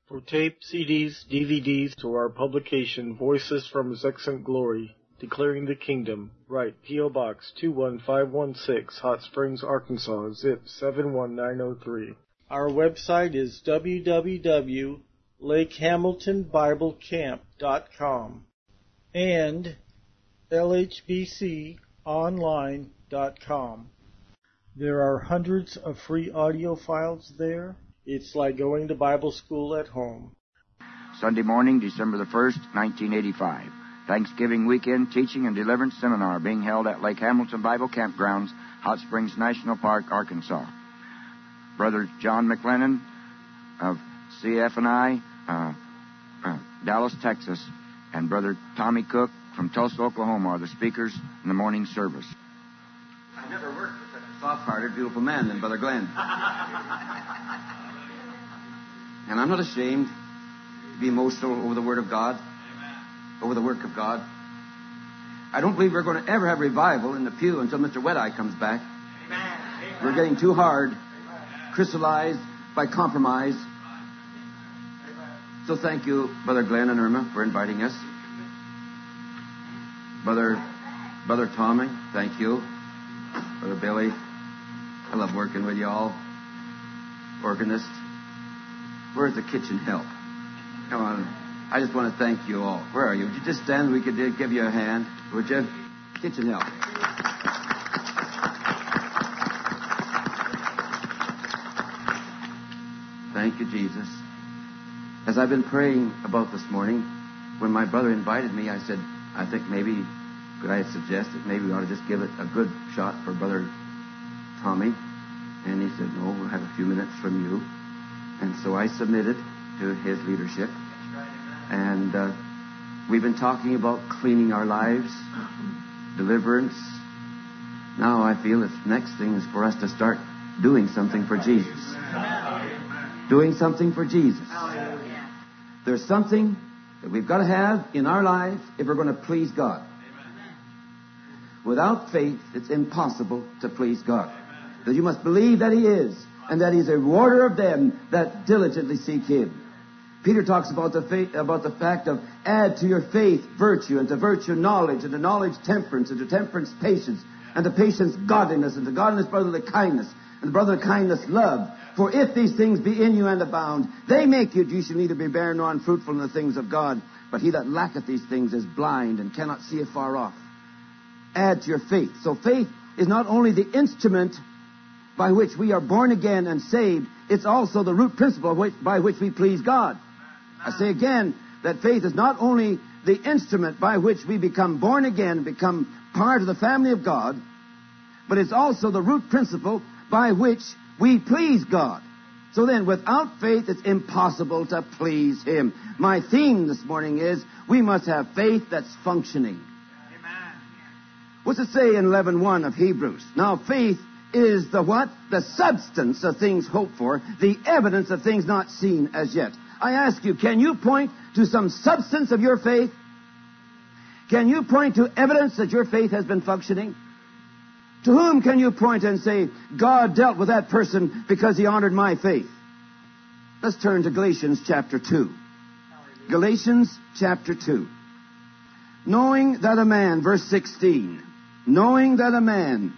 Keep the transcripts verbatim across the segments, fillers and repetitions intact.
For tape, C Ds, D V Ds, to our publication, Voices from His Excellent Glory, Declaring the Kingdom, write P O Box two one five one six, Hot Springs, Arkansas, zip seven one nine zero three. Our website is w w w dot lake hamilton bible camp dot com and l h b c online dot com. There are hundreds of free audio files there. It's like going to Bible school at home. Sunday morning, December the first, nineteen eighty-five. Thanksgiving weekend teaching and deliverance seminar being held at Lake Hamilton Bible Campgrounds, Hot Springs National Park, Arkansas. Brother John McLennan of C F and I, uh, uh, Dallas, Texas, and Brother Tommy Cook from Tulsa, Oklahoma are the speakers in the morning service. I've never worked with such a soft-hearted, beautiful man than Brother Glenn. And I'm not ashamed to be emotional over the Word of God, Amen. Over the work of God. I don't believe we're going to ever have revival in the pew until Mister Wet-Eye comes back. Amen. We're getting too hard, crystallized by compromise. So thank you, Brother Glenn and Irma, for inviting us. Brother, Brother Tommy, thank you. Brother Billy, I love working with you all. Organist. Where's the kitchen help? Come on. I just want to thank you all. Where are you? Would you just stand? We could give you a hand. Would you? Kitchen help. Thank you, Jesus. As I've been praying about this morning, when my brother invited me, I said, I think maybe, could I suggest that maybe we ought to just give it a good shot for Brother Tommy? And he said, no, we'll have a few minutes from you. And so I submitted to his leadership. And uh, we've been talking about cleaning our lives, deliverance. Now I feel the next thing is for us to start doing something for Jesus. Doing something for Jesus. There's something that we've got to have in our lives if we're going to please God. Without faith, it's impossible to please God. Because you must believe that He is, and that He's a rewarder of them that diligently seek Him. Peter talks about the faith, about the fact of add to your faith virtue, and to virtue knowledge, and to knowledge temperance, and to temperance patience, and to patience godliness, and to godliness brotherly kindness, and to brotherly kindness love. For if these things be in you and abound, they make you, you shall neither be barren nor unfruitful in the things of God. But he that lacketh these things is blind and cannot see afar off. Add to your faith. So faith is not only the instrument by which we are born again and saved, it's also the root principle by which we please God. I say again that faith is not only the instrument by which we become born again, become part of the family of God, but it's also the root principle by which we please God. So then, without faith, it's impossible to please Him. My theme this morning is, we must have faith that's functioning. Amen. What's it say in eleven one of Hebrews? Now, faith is the what? The substance of things hoped for, the evidence of things not seen as yet. I ask you, can you point to some substance of your faith? Can you point to evidence that your faith has been functioning? To whom can you point and say, God dealt with that person because He honored my faith? Let's turn to Galatians chapter two. Galatians chapter two. Knowing that a man, verse sixteen, knowing that a man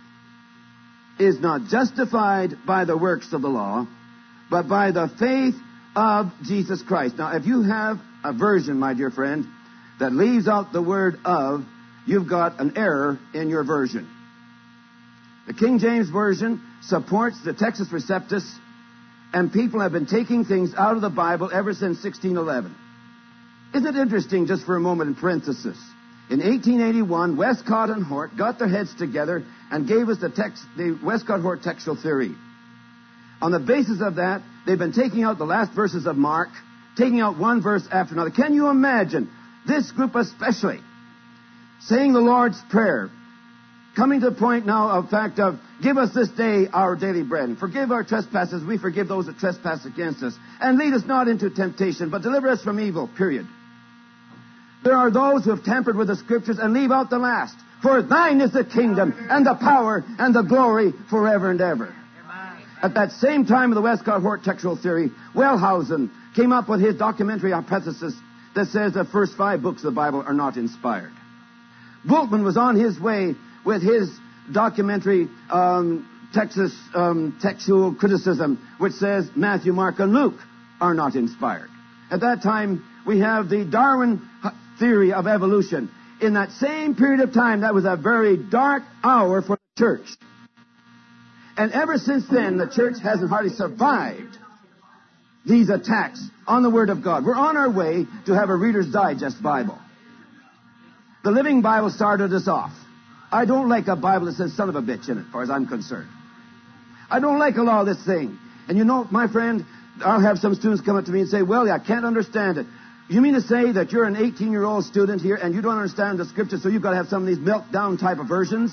is not justified by the works of the law, but by the faith of Jesus Christ. Now, if you have a version, my dear friend, that leaves out the word of, you've got an error in your version. The King James Version supports the Textus Receptus, and people have been taking things out of the Bible ever since sixteen eleven. Isn't it interesting, just for a moment in parenthesis, in eighteen eighty-one, Westcott and Hort got their heads together and gave us the, text, the Westcott-Hort textual theory. On the basis of that, they've been taking out the last verses of Mark, taking out one verse after another. Can you imagine this group especially saying the Lord's Prayer, coming to the point now of fact of, give us this day our daily bread, and forgive our trespasses, we forgive those that trespass against us, and lead us not into temptation, but deliver us from evil, period. There are those who have tampered with the Scriptures and leave out the last. For thine is the kingdom, and the power, and the glory, forever and ever. At that same time of the Westcott-Hort textual theory, Wellhausen came up with his documentary hypothesis that says the first five books of the Bible are not inspired. Bultmann was on his way with his documentary um, Texas um, textual criticism, which says Matthew, Mark, and Luke are not inspired. At that time, we have the Darwin theory of evolution. In that same period of time, that was a very dark hour for the church. And ever since then, the church hasn't hardly survived these attacks on the Word of God. We're on our way to have a Reader's Digest Bible. The Living Bible started us off. I don't like a Bible that says son of a bitch in it, as far as I'm concerned. I don't like a lot of this thing. And you know, my friend, I'll have some students come up to me and say, well, I can't understand it. You mean to say that you're an eighteen-year-old student here and you don't understand the Scripture, so you've got to have some of these meltdown type of versions?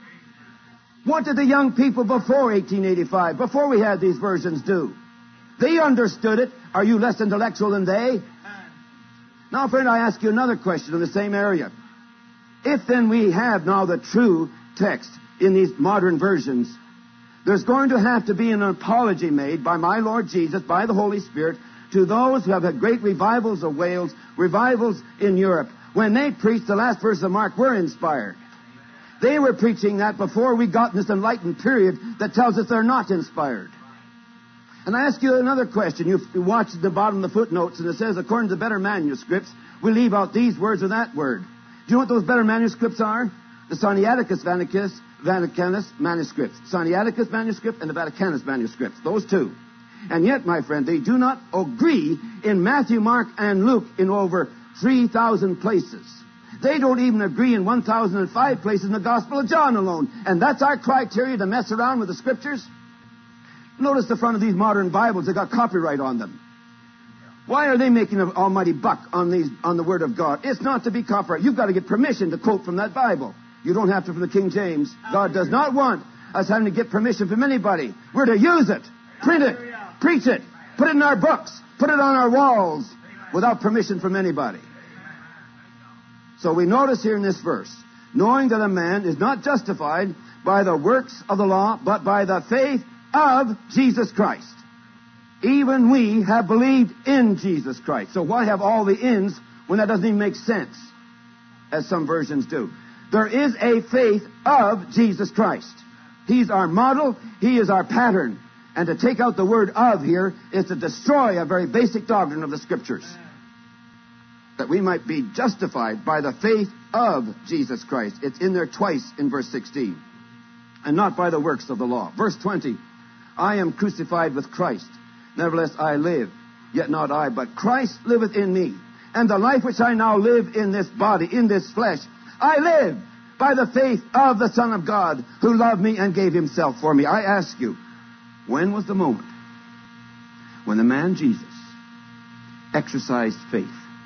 What did the young people before eighteen eighty-five, before we had these versions, do? They understood it. Are you less intellectual than they? Now, friend, I ask you another question in the same area. If then we have now the true text in these modern versions, there's going to have to be an apology made by my Lord Jesus, by the Holy Spirit, to those who have had great revivals of Wales, revivals in Europe. When they preached the last verse of Mark, we're inspired. They were preaching that before we got in this enlightened period that tells us they're not inspired. And I ask you another question. You watch at the bottom of the footnotes, and it says, according to better manuscripts, we leave out these words or that word. Do you know what those better manuscripts are? The Sinaiticus Vaticanus, Vaticanus manuscripts. Sinaiticus manuscript and the Vaticanus manuscripts. Those two. And yet, my friend, they do not agree in Matthew, Mark, and Luke in over three thousand places. They don't even agree in one thousand five places in the Gospel of John alone. And that's our criteria to mess around with the Scriptures? Notice the front of these modern Bibles, they got copyright on them. Why are they making an almighty buck on these on the Word of God? It's not to be copyrighted. You've got to get permission to quote from that Bible. You don't have to from the King James. God does not want us having to get permission from anybody. We're to use it, print it, preach it, put it in our books, put it on our walls without permission from anybody. So we notice here in this verse, knowing that a man is not justified by the works of the law, but by the faith of Jesus Christ. Even we have believed in Jesus Christ. So why have all the ins when that doesn't even make sense, as some versions do? There is a faith of Jesus Christ. He's our model. He is our pattern. And to take out the word of here is to destroy a very basic doctrine of the Scriptures. That we might be justified by the faith of Jesus Christ. It's in there twice in verse sixteen. And not by the works of the law. Verse twenty, I am crucified with Christ. Nevertheless I live, yet not I, but Christ liveth in me. And the life which I now live in this body, in this flesh, I live by the faith of the Son of God, who loved me and gave himself for me. I ask you, when was the moment when the man Jesus exercised faith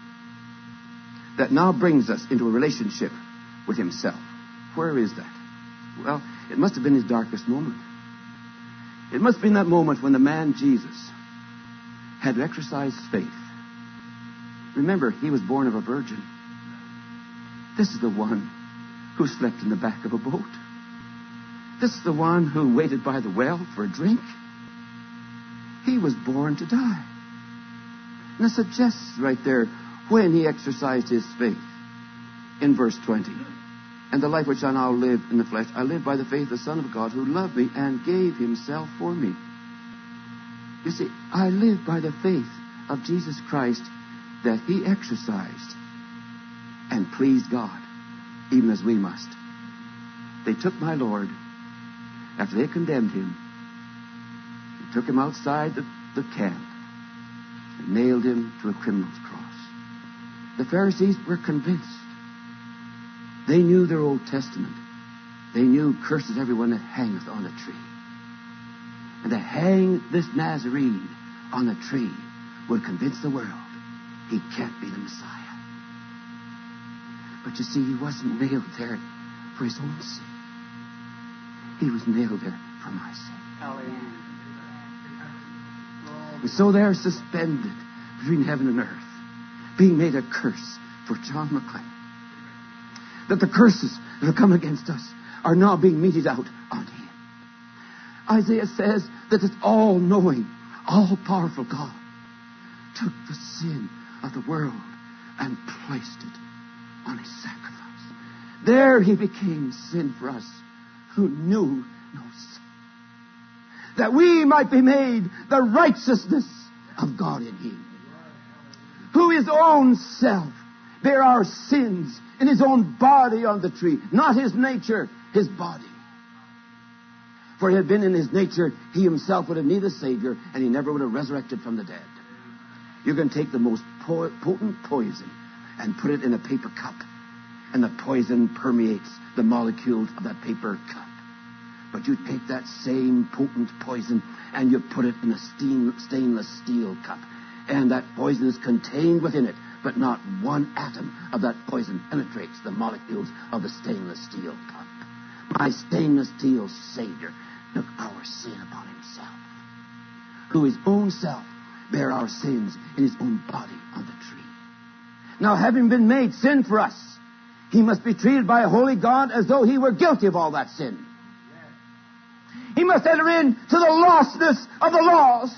that now brings us into a relationship with himself? Where is that? Well, it must have been his darkest moment. It must have been that moment when the man Jesus had to exercise faith. Remember, he was born of a virgin. This is the one who slept in the back of a boat. This is the one who waited by the well for a drink. He was born to die. And it suggests right there when he exercised his faith in verse twenty. And the life which I now live in the flesh, I live by the faith of the Son of God, who loved me and gave himself for me. You see, I live by the faith of Jesus Christ that he exercised and pleased God, even as we must. They took my Lord, after they condemned him, and took him outside the, the camp and nailed him to a criminal's cross. The Pharisees were convinced. They knew their Old Testament. They knew, cursed is everyone that hangeth on a tree. And to hang this Nazarene on a tree would convince the world he can't be the Messiah. But you see, he wasn't nailed there for his own sin. He was nailed there for my sin. Hallelujah. And so they're suspended between heaven and earth, being made a curse for John McLean. That the curses that have come against us are now being meted out on him. Isaiah says that it's all-knowing, all-powerful God took the sin of the world and placed it on his sacrifice. There he became sin for us who knew no sin, that we might be made the righteousness of God in him, who his own self bare our sins in his own body on the tree, not his nature, his body. For it had been in his nature, he himself would have needed a Savior, and he never would have resurrected from the dead. You can take the most po- potent poison and put it in a paper cup, and the poison permeates the molecules of that paper cup. But you take that same potent poison and you put it in a steam, stainless steel cup, and that poison is contained within it, but not one atom of that poison penetrates the molecules of the stainless steel cup. My stainless steel Savior took our sin upon himself, who his own self bare our sins in his own body on the tree. Now, having been made sin for us, he must be treated by a holy God as though he were guilty of all that sin. He must enter into the lostness of the lost.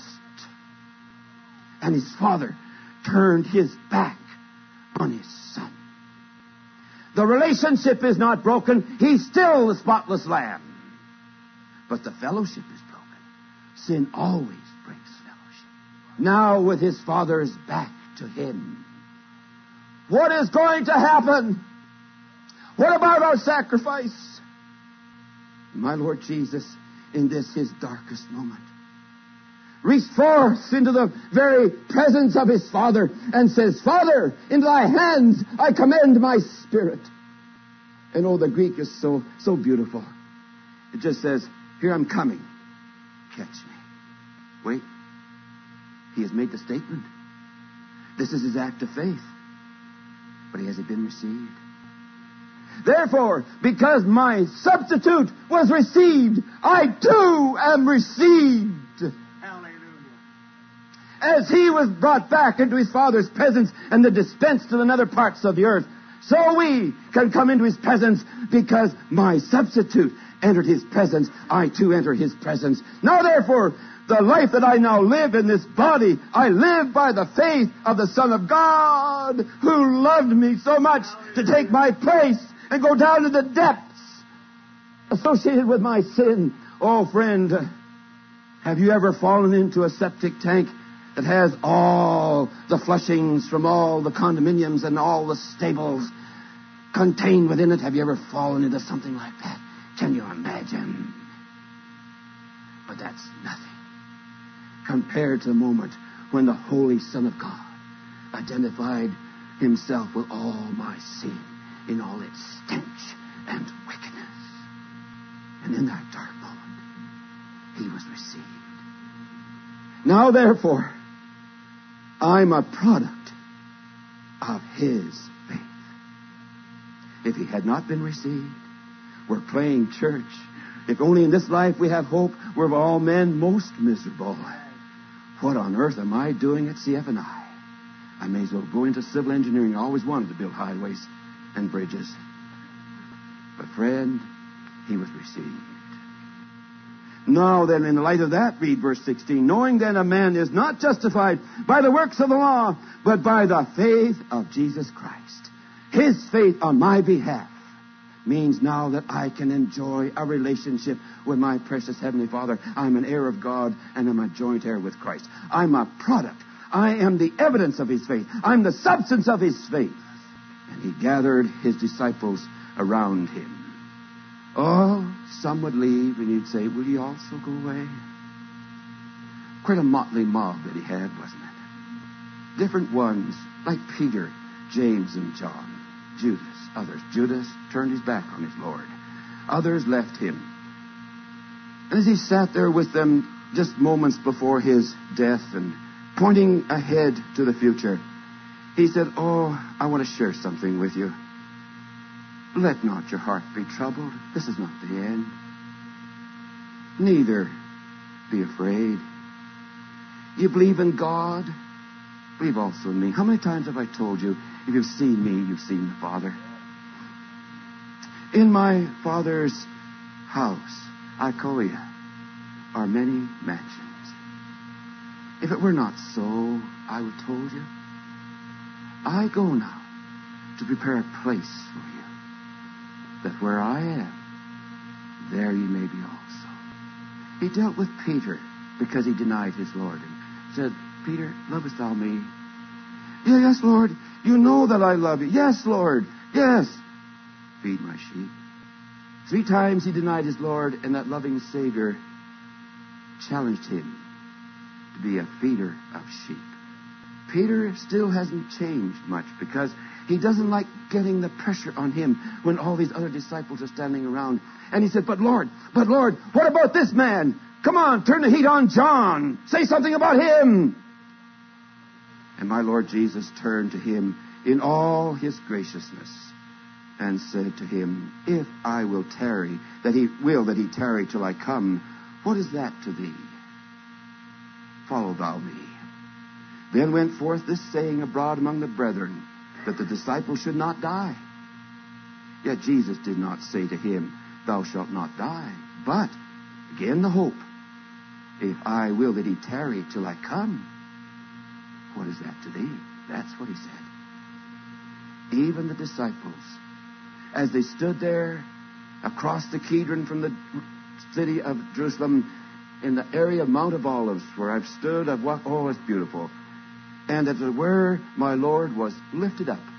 And his Father turned his back on his Son. The relationship is not broken. He's still the spotless Lamb. But the fellowship is broken. Sin always breaks fellowship. Now, with his Father's back to him, what is going to happen? What about our sacrifice? My Lord Jesus, in this his darkest moment, reached forth into the very presence of his Father and says, Father, into thy hands I commend my spirit. And oh, the Greek is so, so beautiful. It just says, here I'm coming. Catch me. Wait. He has made the statement. This is his act of faith. But has it been received? Therefore, because my substitute was received, I too am received. Hallelujah. As he was brought back into his Father's presence and then dispensed to the nether parts of the earth, so we can come into his presence because my substitute entered his presence. I too enter his presence. Now therefore, the life that I now live in this body, I live by the faith of the Son of God, who loved me so much to take my place and go down to the depths associated with my sin. Oh, friend, have you ever fallen into a septic tank that has all the flushings from all the condominiums and all the stables contained within it? Have you ever fallen into something like that? Can you imagine? But that's nothing compared to the moment when the Holy Son of God identified himself with all my sin in all its stench and wickedness. And in that dark moment, he was received. Now, therefore, I'm a product of his faith. If he had not been received, we're playing church. If only in this life we have hope, we're of all men most miserable. What on earth am I doing at C F and I? I may as well go into civil engineering. I always wanted to build highways and bridges. But friend, he was received. Now then, in the light of that, read verse sixteen. Knowing then a man is not justified by the works of the law, but by the faith of Jesus Christ. His faith on my behalf means now that I can enjoy a relationship with my precious Heavenly Father. I'm an heir of God, and I'm a joint heir with Christ. I'm a product. I am the evidence of his faith. I'm the substance of his faith. And he gathered his disciples around him. Oh, some would leave, and he'd say, will you also go away? Quite a motley mob that he had, wasn't it? Different ones, like Peter, James, and John. Judas, others. Judas turned his back on his Lord. Others left him. And as he sat there with them just moments before his death and pointing ahead to the future, he said, oh, I want to share something with you. Let not your heart be troubled. This is not the end. Neither be afraid. You believe in God? Believe also in me. How many times have I told you, if you've seen me, you've seen the Father? In my Father's house, Ikonia, are many mansions. If it were not so, I would have told you. I go now to prepare a place for you, that where I am, there ye may be also. He dealt with Peter because he denied his Lord and said, Peter, lovest thou me? Yeah, yes, Lord. You know that I love you. Yes, Lord. Yes. Feed my sheep. Three times he denied his Lord, and that loving Savior challenged him to be a feeder of sheep. Peter still hasn't changed much because he doesn't like getting the pressure on him when all these other disciples are standing around. And he said, but Lord, but Lord, what about this man? Come on, turn the heat on John. Say something about him. And my Lord Jesus turned to him in all his graciousness and said to him, if I will tarry, that he will that he tarry till I come, what is that to thee? Follow thou me. Then went forth this saying abroad among the brethren, that the disciples should not die. Yet Jesus did not say to him, thou shalt not die. But, again the hope, if I will that he tarry till I come, what is that to thee? That's what he said. Even the disciples, as they stood there across the Kidron from the city of Jerusalem in the area of Mount of Olives, where I've stood, I've walked, oh, it's beautiful. And as it were, my Lord was lifted up.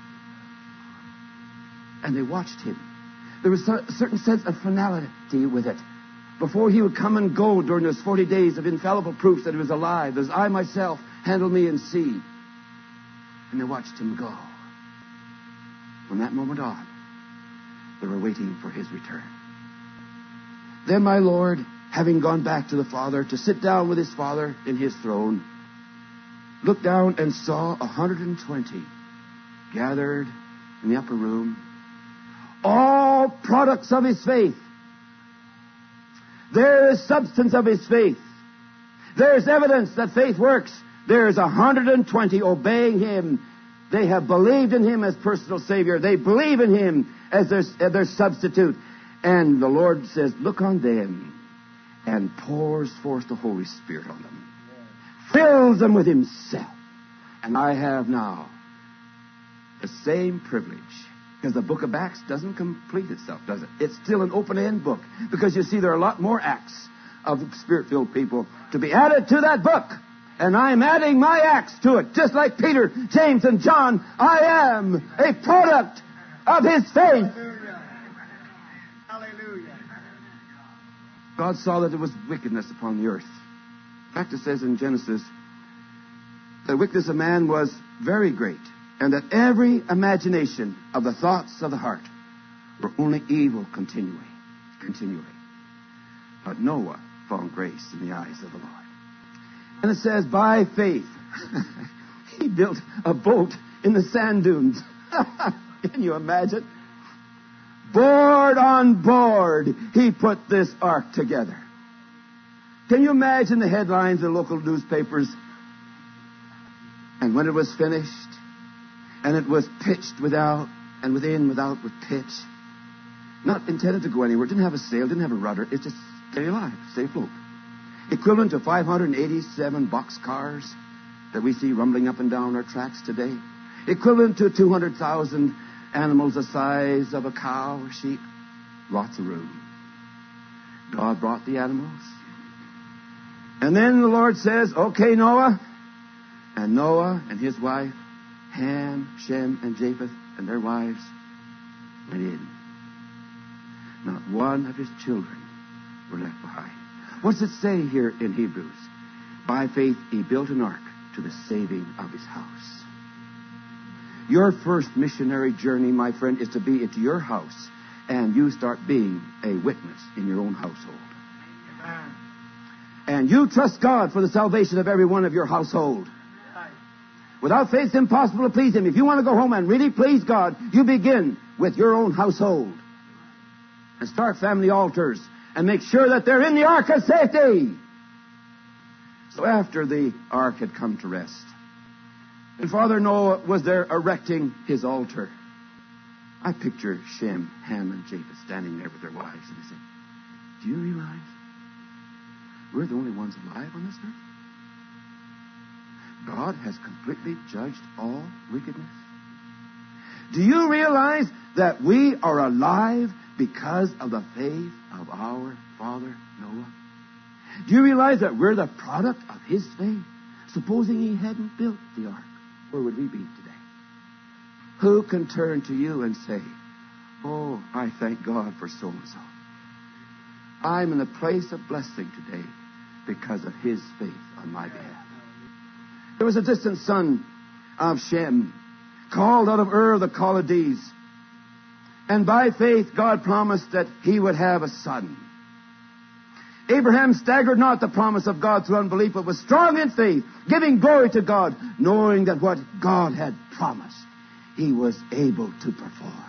And they watched him. There was a certain sense of finality with it. Before he would come and go during those forty days of infallible proofs that he was alive, as I myself handle me and see. And they watched him go. From that moment on, they were waiting for his return. Then my Lord, having gone back to the Father to sit down with his Father in his throne, looked down and saw a hundred and twenty gathered in the upper room, all products of his faith. There is substance of his faith. There is evidence that faith works. There is a hundred and twenty obeying him. They have believed in him as personal Savior. They believe in him as their, as their substitute. And the Lord says, look on them, and pours forth the Holy Spirit on them. Fills them with himself. And I have now the same privilege. Because the book of Acts doesn't complete itself, does it? It's still an open-end book. Because you see, there are a lot more acts of Spirit-filled people to be added to that book. And I'm adding my acts to it. Just like Peter, James, and John, I am a product of his faith. Hallelujah. Hallelujah. God saw that there was wickedness upon the earth. In fact, it says in Genesis, the wickedness of man was very great, and that every imagination of the thoughts of the heart were only evil continually, continually. But Noah found grace in the eyes of the Lord. And it says, by faith, he built a boat in the sand dunes. Can you imagine? Board on board, he put this ark together. Can you imagine the headlines of the local newspapers? And when it was finished, and it was pitched without, and within, without, with pitch, not intended to go anywhere, didn't have a sail, didn't have a rudder, it's just stay alive, stay afloat. Equivalent to five hundred eighty-seven boxcars that we see rumbling up and down our tracks today. Equivalent to two hundred thousand animals the size of a cow or sheep. Lots of room. God brought the animals. And then the Lord says, okay, Noah. And Noah and his wife, Ham, Shem, and Japheth, and their wives went in. Not one of his children were left behind. What's it say here in Hebrews? By faith he built an ark to the saving of his house. Your first missionary journey, my friend, is to be into your house, and you start being a witness in your own household. Amen. And you trust God for the salvation of every one of your household. Without faith, it's impossible to please him. If you want to go home and really please God, you begin with your own household. And start family altars. And make sure that they're in the ark of safety. So after the ark had come to rest, and Father Noah was there erecting his altar, I picture Shem, Ham, and Japheth standing there with their wives, and they said, do you realize we're the only ones alive on this earth? God has completely judged all wickedness? Do you realize that we are alive because of the faith of our father Noah? Do you realize that we're the product of his faith? Supposing he hadn't built the ark, where would we be today? Who can turn to you and say, oh, I thank God for so-and-so. I'm in a place of blessing today because of his faith on my behalf. There was a distant son of Shem, called out of Ur of the Chaldees. And by faith, God promised that he would have a son. Abraham staggered not the promise of God through unbelief, but was strong in faith, giving glory to God, knowing that what God had promised, he was able to perform.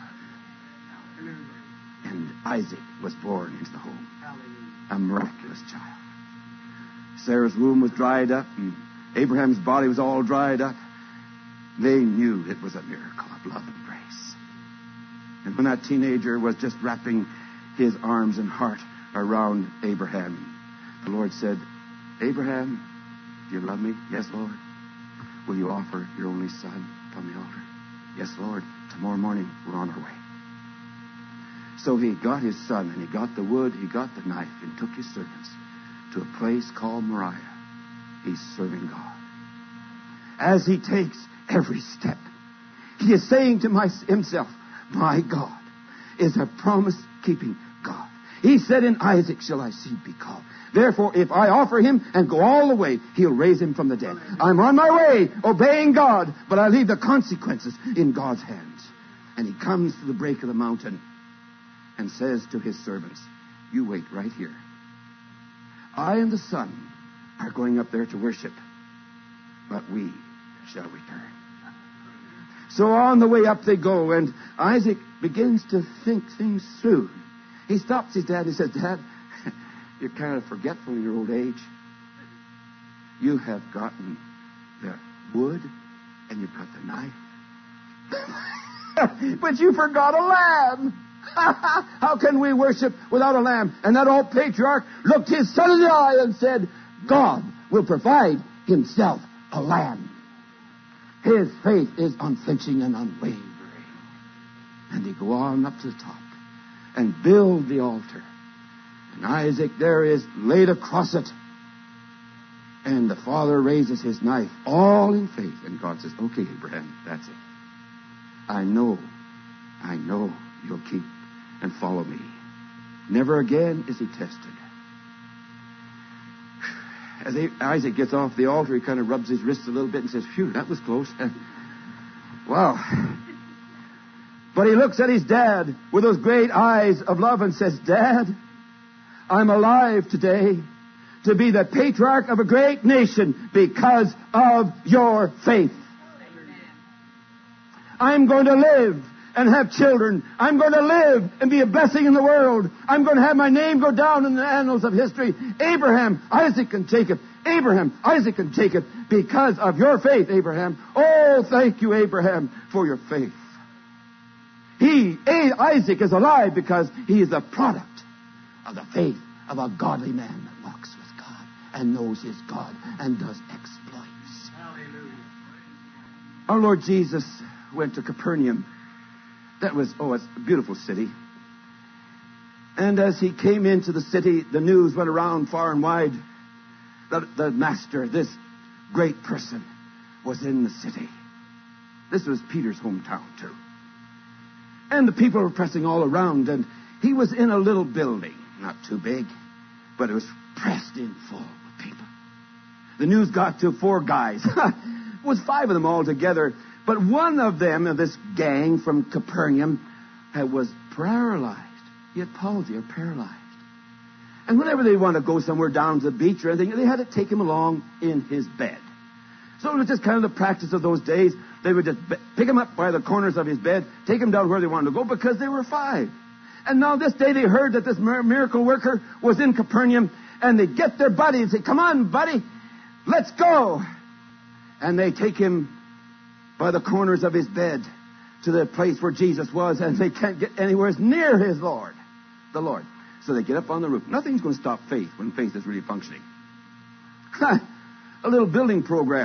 And Isaac was born into the home. A miraculous child. Sarah's womb was dried up, and Abraham's body was all dried up. They knew it was a miracle of love and grace. And when that teenager was just wrapping his arms and heart around Abraham, the Lord said, Abraham, do you love me? Yes, Lord. Will you offer your only son upon the altar? Yes, Lord. Tomorrow morning, we're on our way. So he got his son, and he got the wood, he got the knife, and took his servants to a place called Moriah. He's serving God. As he takes every step, he is saying to my, himself, my God is a promise-keeping God. He said, in Isaac shall thy seed be called. Therefore, if I offer him and go all the way, he'll raise him from the dead. I'm on my way, obeying God, but I leave the consequences in God's hands. And he comes to the break of the mountain and says to his servants, you wait right here. I and the son are going up there to worship, but we shall return. So on the way up they go, and Isaac begins to think things through. He stops his dad and says, Dad, you're kind of forgetful in your old age. You have gotten the wood and you've got the knife. But you forgot a lamb. How can we worship without a lamb? And that old patriarch looked his son in the eye and said, God will provide himself a lamb. His faith is unflinching and unwavering. And they go on up to the top and build the altar. And Isaac there is laid across it. And the father raises his knife, all in faith. And God says, okay, Abraham, that's it. I know, I know you'll keep and follow me. Never again is he tested. As Isaac gets off the altar, he kind of rubs his wrists a little bit and says, phew, that was close. Wow. But he looks at his dad with those great eyes of love and says, Dad, I'm alive today to be the patriarch of a great nation because of your faith. I'm going to live and have children. I'm going to live and be a blessing in the world. I'm going to have my name go down in the annals of history. Abraham, Isaac, and Jacob. Abraham, Isaac, and Jacob, because of your faith, Abraham. Oh, thank you, Abraham, for your faith. He, Isaac, is alive because he is the product of the faith of a godly man that walks with God and knows his God and does exploits. Hallelujah. Our Lord Jesus went to Capernaum. That was, oh, it's a beautiful city. And as he came into the city, the news went around far and wide that the master, this great person, was in the city. This was Peter's hometown, too. And the people were pressing all around, and he was in a little building, not too big, but it was pressed in full with people. The news got to four guys. It was five of them all together. But one of them, of this gang from Capernaum, was paralyzed. He had palsy or paralyzed. And whenever they wanted to go somewhere down to the beach or anything, they had to take him along in his bed. So it was just kind of the practice of those days. They would just pick him up by the corners of his bed, take him down where they wanted to go, because they were five. And now this day they heard that this miracle worker was in Capernaum, and they get their buddy and say, come on, buddy, let's go. And they take him by the corners of his bed to the place where Jesus was, and they can't get anywhere near his Lord, the Lord. So they get up on the roof. Nothing's going to stop faith when faith is really functioning. A little building program.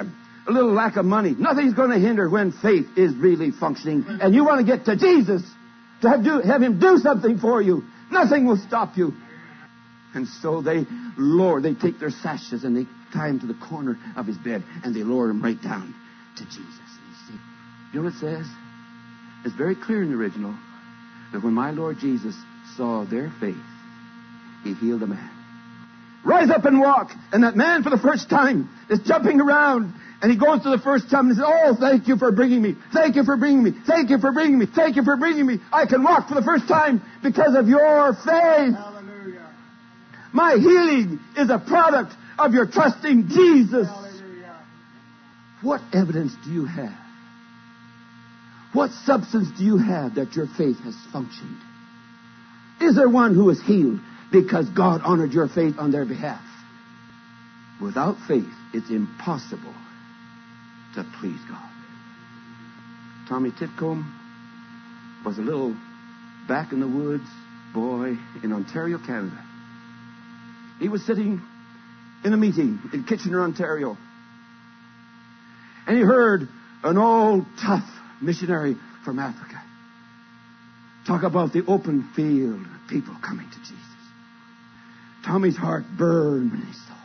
a little lack of money. Nothing's going to hinder when faith is really functioning. And you want to get to Jesus, to have, do, have Him do something for you. Nothing will stop you. And so they lower, they take their sashes and they tie him to the corner of his bed and they lower him right down to Jesus. And you see, you know what it says? It's very clear in the original that when my Lord Jesus saw their faith, He healed a man. Rise up and walk. And that man for the first time is jumping around. And he goes to the first time and says, oh, thank you for bringing me. Thank you for bringing me. Thank you for bringing me. Thank you for bringing me. I can walk for the first time because of your faith. Hallelujah. My healing is a product of your trusting Jesus. Hallelujah. What evidence do you have? What substance do you have that your faith has functioned? Is there one who is healed because God honored your faith on their behalf? Without faith, it's impossible to please God. Tommy Titcomb was a little back in the woods boy in Ontario, Canada. He was sitting in a meeting in Kitchener, Ontario. And he heard an old, tough missionary from Africa talk about the open field and people coming to Jesus. Tommy's heart burned when he saw.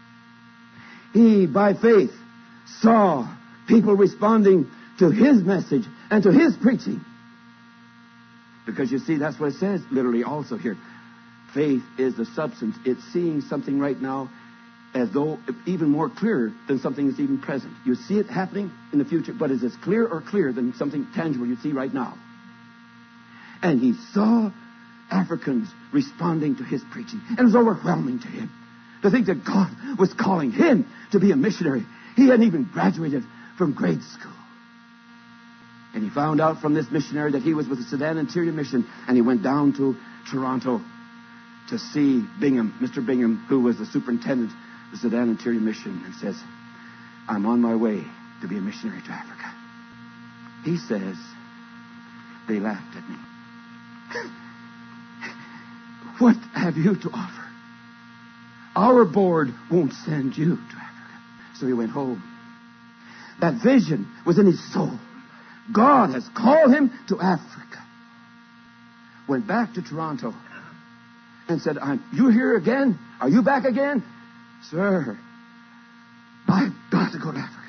He, by faith, saw people responding to his message and to his preaching. Because you see, that's what it says literally also here. Faith is the substance. It's seeing something right now as though even more clearer than something that's even present. You see it happening in the future, but it's as clear or clearer than something tangible you see right now. And he saw Africans responding to his preaching. And it was overwhelming to him to think that God was calling him to be a missionary. He hadn't even graduated from grade school. And he found out from this missionary that he was with the Sudan Interior Mission, and he went down to Toronto to see Bingham, Mister Bingham, who was the superintendent of the Sudan Interior Mission, and says, I'm on my way to be a missionary to Africa. He says, they laughed at me. What have you to offer? Our board won't send you to Africa. So he went home. That vision was in his soul. God has called him to Africa. Went back to Toronto and said, I'm, you here again? Are you back again? Sir, I've got to go to Africa.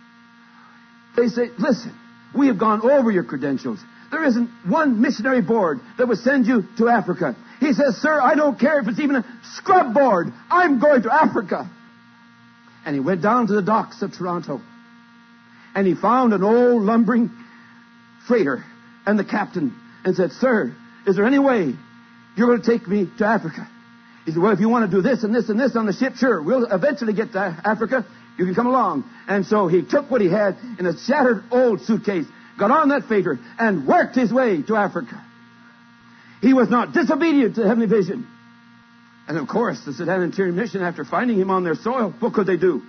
They say, listen, we have gone over your credentials. There isn't one missionary board that would send you to Africa. He says, sir, I don't care if it's even a scrub board. I'm going to Africa. And he went down to the docks of Toronto. And he found an old lumbering freighter and the captain and said, sir, is there any way you're going to take me to Africa? He said, well, if you want to do this and this and this on the ship, sure, we'll eventually get to Africa. You can come along. And so he took what he had in a shattered old suitcase, got on that freighter, and worked his way to Africa. He was not disobedient to the heavenly vision. And of course, the Sudan Interior Mission, after finding him on their soil, what could they do?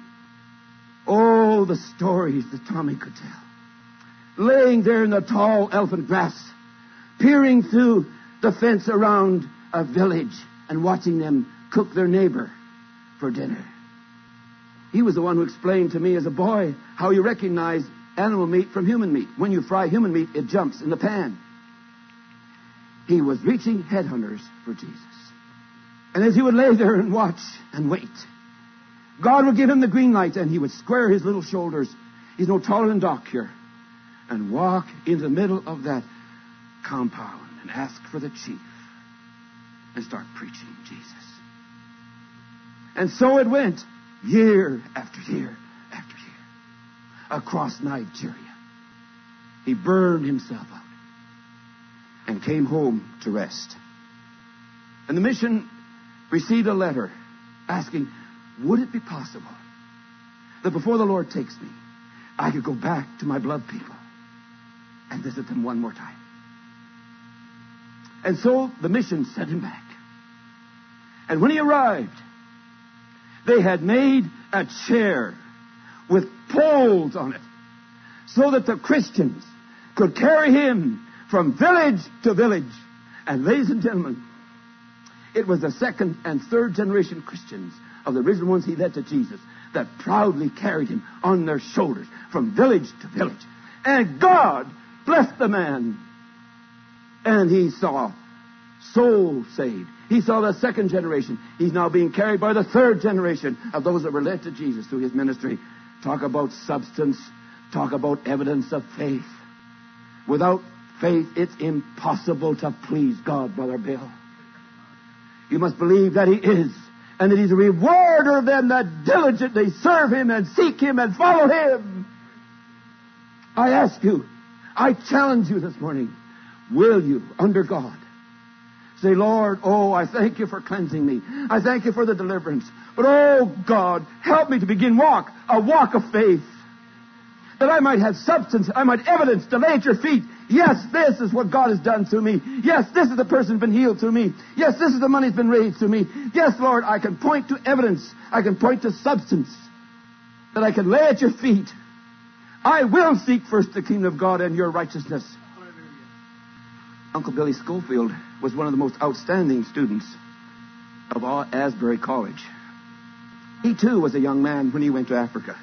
Oh, the stories that Tommy could tell. Laying there in the tall elephant grass, peering through the fence around a village and watching them cook their neighbor for dinner. He was the one who explained to me as a boy how you recognize animal meat from human meat. When you fry human meat, it jumps in the pan. He was reaching headhunters for Jesus. And as he would lay there and watch and wait, God would give him the green light, and he would square his little shoulders. He's no taller than Doc here. And walk into the middle of that compound and ask for the chief and start preaching Jesus. And so it went, year after year after year, across Nigeria. He burned himself out and came home to rest. And the mission received a letter asking, would it be possible that before the Lord takes me, I could go back to my blood people and visit them one more time? And so the mission sent him back. And when he arrived, they had made a chair with poles on it so that the Christians could carry him from village to village. And ladies and gentlemen, it was the second and third generation Christians of the original ones he led to Jesus that proudly carried him on their shoulders from village to village. And God blessed the man. And he saw souls saved. He saw the second generation. He's now being carried by the third generation of those that were led to Jesus through his ministry. Talk about substance. Talk about evidence of faith. Without faith, it's impossible to please God, Brother Bill. You must believe that he is, and that he's a rewarder of them that diligently serve him and seek him and follow him. I ask you, I challenge you this morning, will you, under God, say, Lord, oh, I thank you for cleansing me. I thank you for the deliverance. But, oh, God, help me to begin walk, a walk of faith, that I might have substance, I might evidence to lay at your feet. Yes, this is what God has done through me. Yes, this is the person been healed through me. Yes, this is the money that's been raised through me. Yes, Lord, I can point to evidence. I can point to substance that I can lay at your feet. I will seek first the kingdom of God and your righteousness. Hallelujah. Uncle Billy Schofield was one of the most outstanding students of Asbury College. He, too, was a young man when he went to Africa.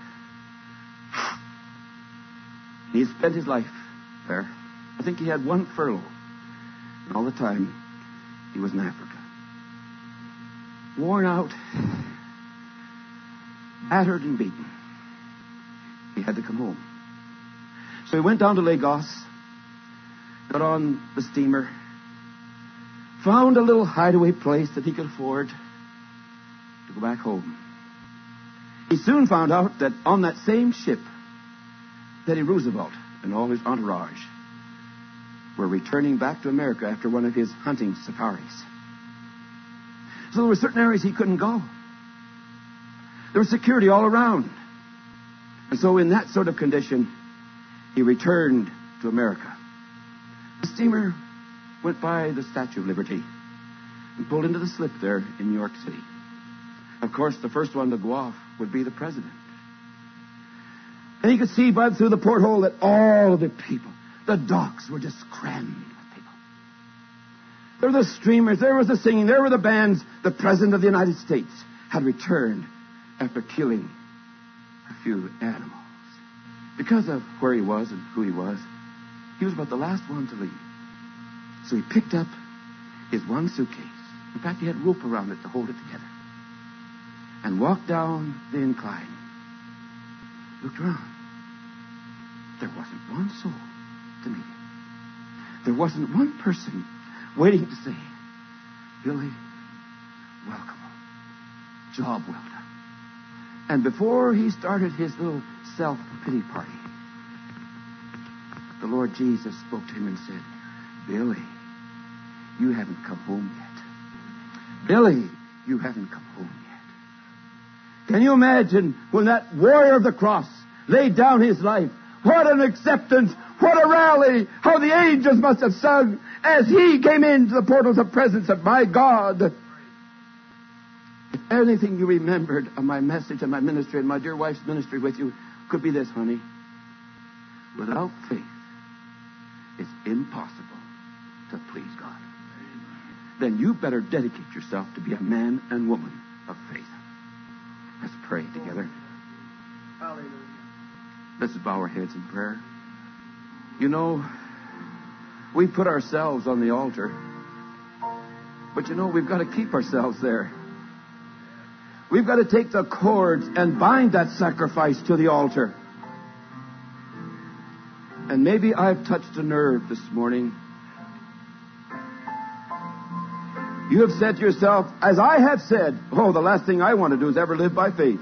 He spent his life there. I think he had one furlough. And all the time, he was in Africa. Worn out, battered and beaten. He had to come home. So he went down to Lagos, got on the steamer, found a little hideaway place that he could afford to go back home. He soon found out that on that same ship, Teddy Roosevelt and all his entourage were returning back to America after one of his hunting safaris. So there were certain areas he couldn't go. There was security all around. And so in that sort of condition, he returned to America. The steamer went by the Statue of Liberty and pulled into the slip there in New York City. Of course, the first one to go off would be the president. And he could see by through the porthole that all of the people, the docks were just crammed with people. There were the streamers, there was the singing, there were the bands. The President of the United States had returned after killing a few animals. Because of where he was and who he was, he was about the last one to leave. So he picked up his one suitcase. In fact, he had rope around it to hold it together. And walked down the incline. Looked around. There wasn't one soul to meet him. There wasn't one person waiting to say, Billy, welcome home. Job well done. And before he started his little self-pity party, the Lord Jesus spoke to him and said, Billy, you haven't come home yet. Billy, you haven't come home yet. Can you imagine when that warrior of the cross laid down his life? What an acceptance! What a rally! How the angels must have sung as he came into the portals of presence of my God. If anything you remembered of my message and my ministry and my dear wife's ministry with you could be this, honey. Without faith, it's impossible to please God. Then you better dedicate yourself to be a man and woman of faith. Let's pray together. Hallelujah. Let's bow our heads in prayer. You know, we put ourselves on the altar. But you know, we've got to keep ourselves there. We've got to take the cords and bind that sacrifice to the altar. And maybe I've touched a nerve this morning. You have said to yourself, as I have said, oh, the last thing I want to do is ever live by faith.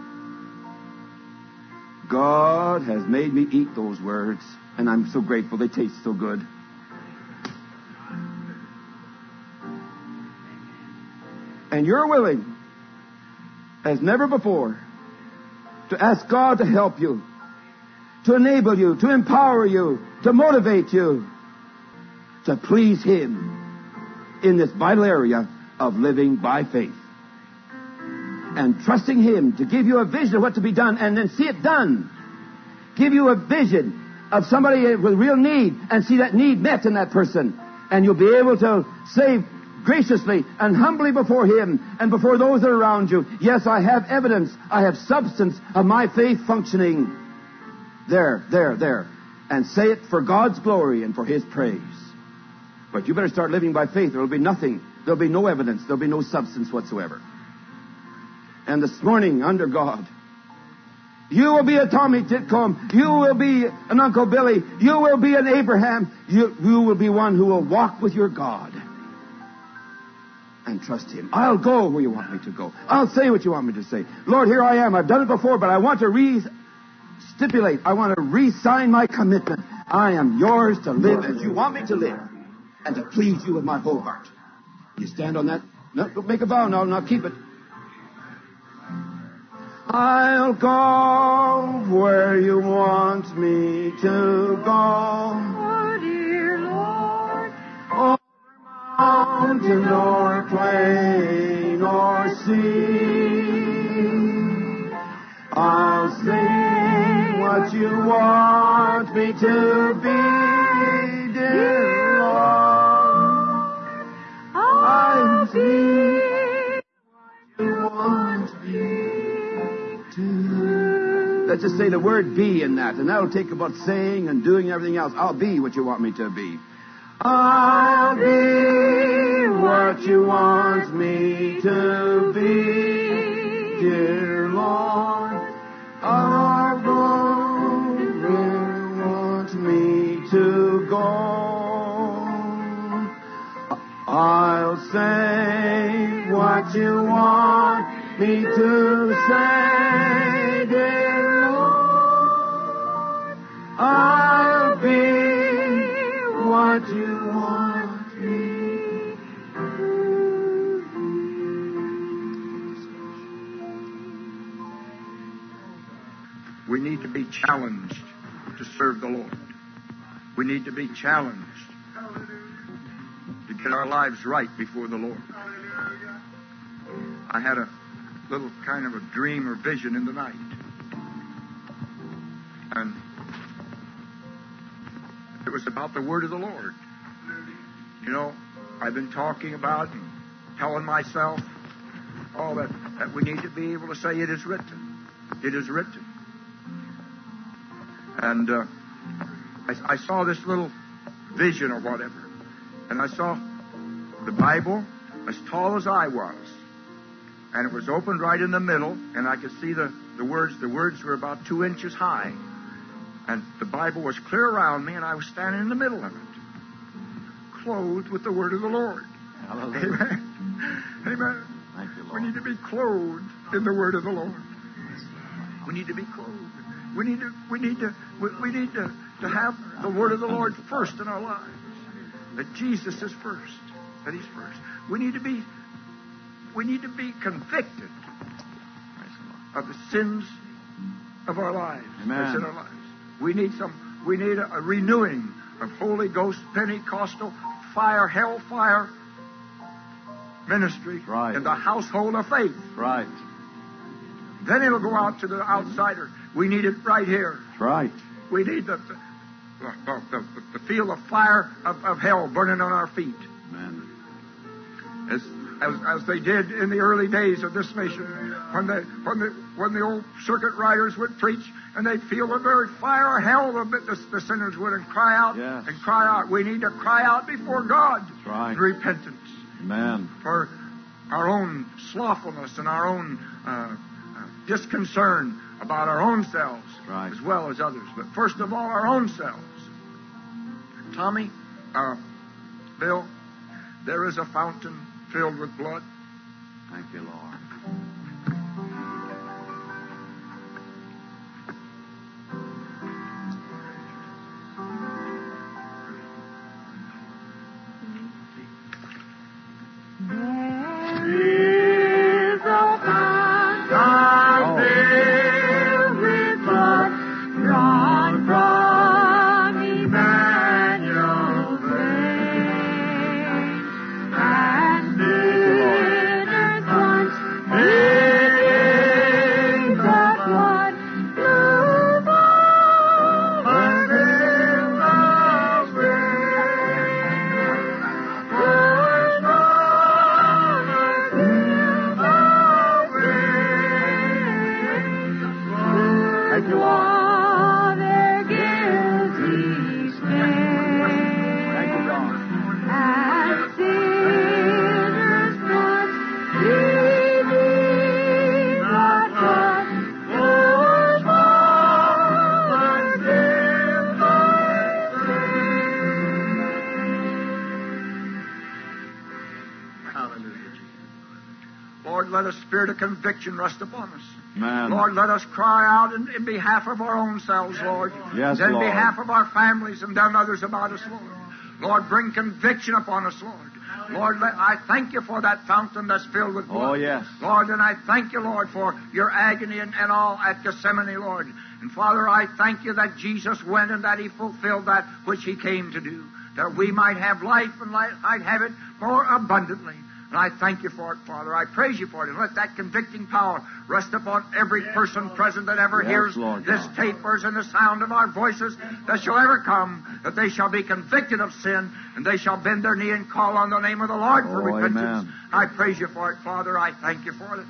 God has made me eat those words, and I'm so grateful. They taste so good. And you're willing, as never before, to ask God to help you, to enable you, to empower you, to motivate you, to please Him in this vital area of living by faith. And trusting Him to give you a vision of what to be done and then see it done. Give you a vision of somebody with real need and see that need met in that person. And you'll be able to say, graciously and humbly before Him and before those that are around you. Yes, I have evidence, I have substance of my faith functioning. There, there, there. And say it for God's glory and for His praise. But you better start living by faith. There will be nothing. There will be no evidence. There will be no substance whatsoever. And this morning, under God, you will be a Tommy Titcomb. You will be an Uncle Billy. You will be an Abraham. You, you will be one who will walk with your God and trust Him. I'll go where you want me to go. I'll say what you want me to say. Lord, here I am. I've done it before, but I want to re-stipulate. I want to re-sign my commitment. I am yours to live as you want me to live and to please you with my whole heart. You stand on that? No, don't make a vow now. Now keep it. I'll go where you want me to go. Oh, dear Lord. Over mountain or plain or sea. I'll sing what you want me to be, dear Lord. I'll be what you want me. Let's just say the word be in that, and that'll take about saying and doing everything else. I'll be what you want me to be. I'll be what you want me to be, dear Lord. I'll go where you want me to go. I'll say what you want me to say, dear Lord. I'll be what you want me to be. We need to be challenged to serve the Lord. We need to be challenged to get our lives right before the Lord. I had a little kind of a dream or vision in the night. And it was about the word of the Lord. You know, I've been talking about and telling myself all that, that we need to be able to say, it is written. It is written. And uh, I, I saw this little vision or whatever. And I saw the Bible as tall as I was. And it was opened right in the middle, and I could see the, the words. The words were about two inches high. And the Bible was clear around me, and I was standing in the middle of it, clothed with the word of the Lord. Hallelujah. Amen. Amen. Thank you, Lord. We need to be clothed in the word of the Lord. We need to be clothed. We need to, we need to, we, we need to, to have the word of the Lord first in our lives. That Jesus is first. That He's first. We need to be, we need to be convicted of the sins of our lives. Amen. That's in our lives. We need some, we need a, a renewing of Holy Ghost, Pentecostal, fire, hellfire ministry Right. in the household of faith. Right. Then it'll go out to the outsider. We need it right here. Right. We need the the, the, the, the feel the fire of, of hell burning on our feet. Amen. As, as as they did in the early days of this nation, when the when the when the old circuit riders would preach, and they'd feel the very fire of hell the, the, the sinners would, and cry out Yes. and cry out. We need to cry out before God That's right. in repentance Amen. for our own slothfulness and our own uh, uh, disconcern about our own selves, Right. as well as others. But first of all, our own selves. Tommy, uh, Bill, there is a fountain filled with blood. Thank you, Lord. Thank you, Lord. Lord, let a spirit of conviction rest upon us. Man. Lord, let us cry out in, in behalf of our own selves, Lord. Yes, in Lord. behalf of our families and then others about us, Lord. Lord, bring conviction upon us, Lord. Lord, let, I thank you for that fountain that's filled with blood. Oh, yes. Lord, and I thank you, Lord, for your agony and, and all at Gethsemane, Lord. And Father, I thank you that Jesus went and that He fulfilled that which He came to do, that we might have life and life, might have it more abundantly. And I thank you for it, Father. I praise you for it. And let that convicting power rest upon every person present that ever Yes, hears Lord this God. tape or is in the sound of our voices that shall ever come, that they shall be convicted of sin, and they shall bend their knee and call on the name of the Lord for Oh, repentance. amen. I praise you for it, Father. I thank you for it.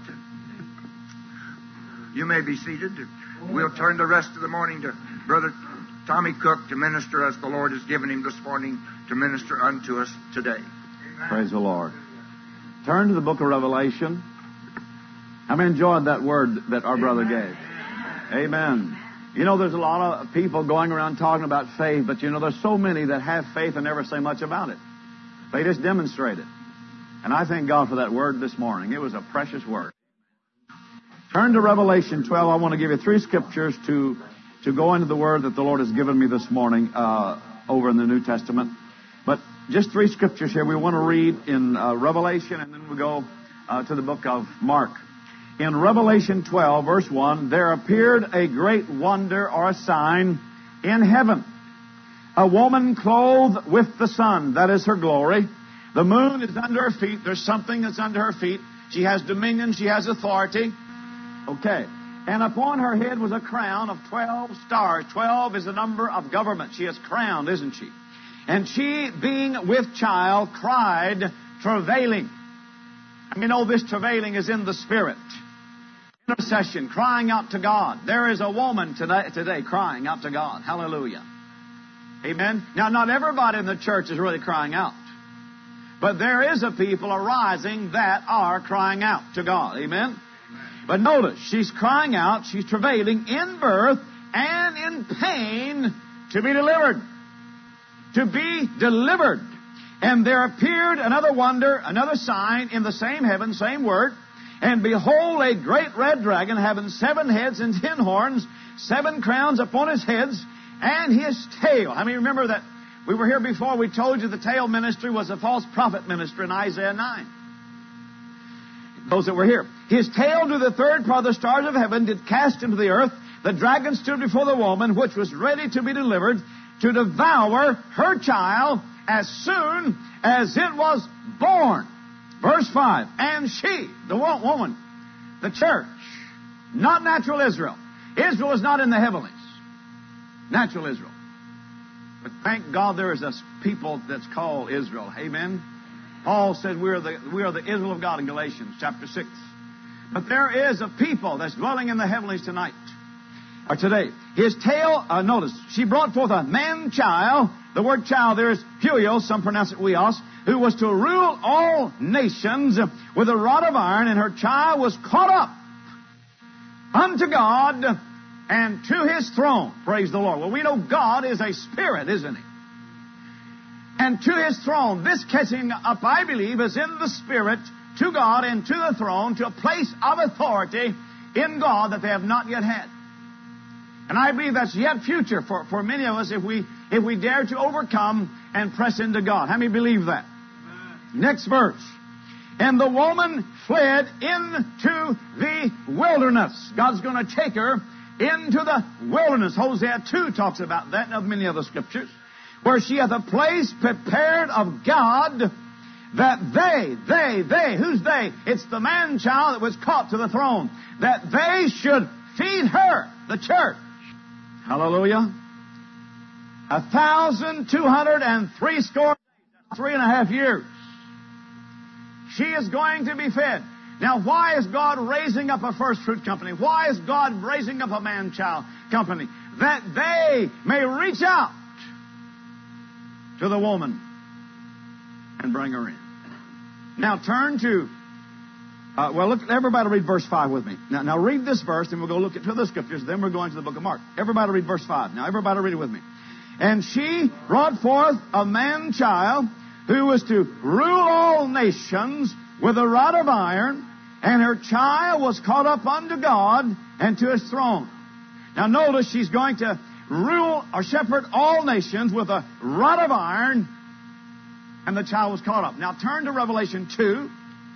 You may be seated. We'll turn the rest of the morning to Brother Tommy Cook to minister as the Lord has given him this morning to minister unto us today. Praise the Lord. Turn to the book of Revelation. I've enjoyed that word that our brother gave. Amen. You know, there's a lot of people going around talking about faith, but you know, there's so many that have faith and never say much about it. They just demonstrate it. And I thank God for that word this morning. It was a precious word. Turn to Revelation twelve. I want to give you three scriptures to, to go into the word that the Lord has given me this morning uh, over in the New Testament. But just three scriptures here. We want to read in uh, Revelation, and then we go uh, to the book of Mark. In Revelation twelve, verse one, there appeared a great wonder or a sign in heaven. A woman clothed with the sun, that is her glory. The moon is under her feet. There's something that's under her feet. She has dominion. She has authority. Okay. And upon her head was a crown of twelve stars. Twelve is the number of government. She is crowned, isn't she? And she, being with child, cried, travailing. I mean, oh, this travailing is in the Spirit. Intercession, crying out to God. There is a woman today, today crying out to God. Hallelujah. Amen. Now, not everybody in the church is really crying out. But there is a people arising that are crying out to God. Amen. But notice, she's crying out, she's travailing in birth and in pain to be delivered. To be delivered. And there appeared another wonder, another sign in the same heaven, same word. And behold, a great red dragon having seven heads and ten horns, seven crowns upon his heads, and his tail. I mean, remember that we were here before, we told you the tail ministry was a false prophet ministry in Isaiah nine. Those that were here. His tail drew the third part of the stars of heaven, did cast into the earth. The dragon stood before the woman, which was ready to be delivered, to devour her child as soon as it was born. Verse five. And she, the woman, the church, not natural Israel. Israel is not in the heavenlies. Natural Israel. But thank God there is a people that's called Israel. Amen. Paul said we are the we are the Israel of God in Galatians chapter six. But there is a people that's dwelling in the heavenlies tonight, or today. His tail, uh, notice, she brought forth a man-child. The word child there is huios, some pronounce it huios, who was to rule all nations with a rod of iron, and her child was caught up unto God and to His throne. Praise the Lord. Well, we know God is a spirit, isn't He? And to His throne. This catching up, I believe, is in the Spirit to God and to the throne, to a place of authority in God that they have not yet had. And I believe that's yet future for, for many of us if we if we dare to overcome and press into God. How many believe that? Amen. Next verse. And the woman fled into the wilderness. God's going to take her into the wilderness. Hosea two talks about that, and of many other scriptures. Where she hath a place prepared of God, that they, they, they, who's they? It's the man-child that was caught to the throne. That they should feed her, the church. Hallelujah. A thousand two hundred and three score, three and a half years. She is going to be fed. Now, why is God raising up a first fruit company? Why is God raising up a man-child company? That they may reach out to the woman and bring her in. Now turn to, uh, well, look, everybody read verse five with me. Now, now read this verse, and we'll go look at two other scriptures, then we're going to the book of Mark. Everybody read verse five. Now, everybody read it with me. And she brought forth a man-child who was to rule all nations with a rod of iron, And her child was caught up unto God and to His throne. Now notice she's going to rule or shepherd all nations with a rod of iron, and the child was caught up. Now turn to Revelation two.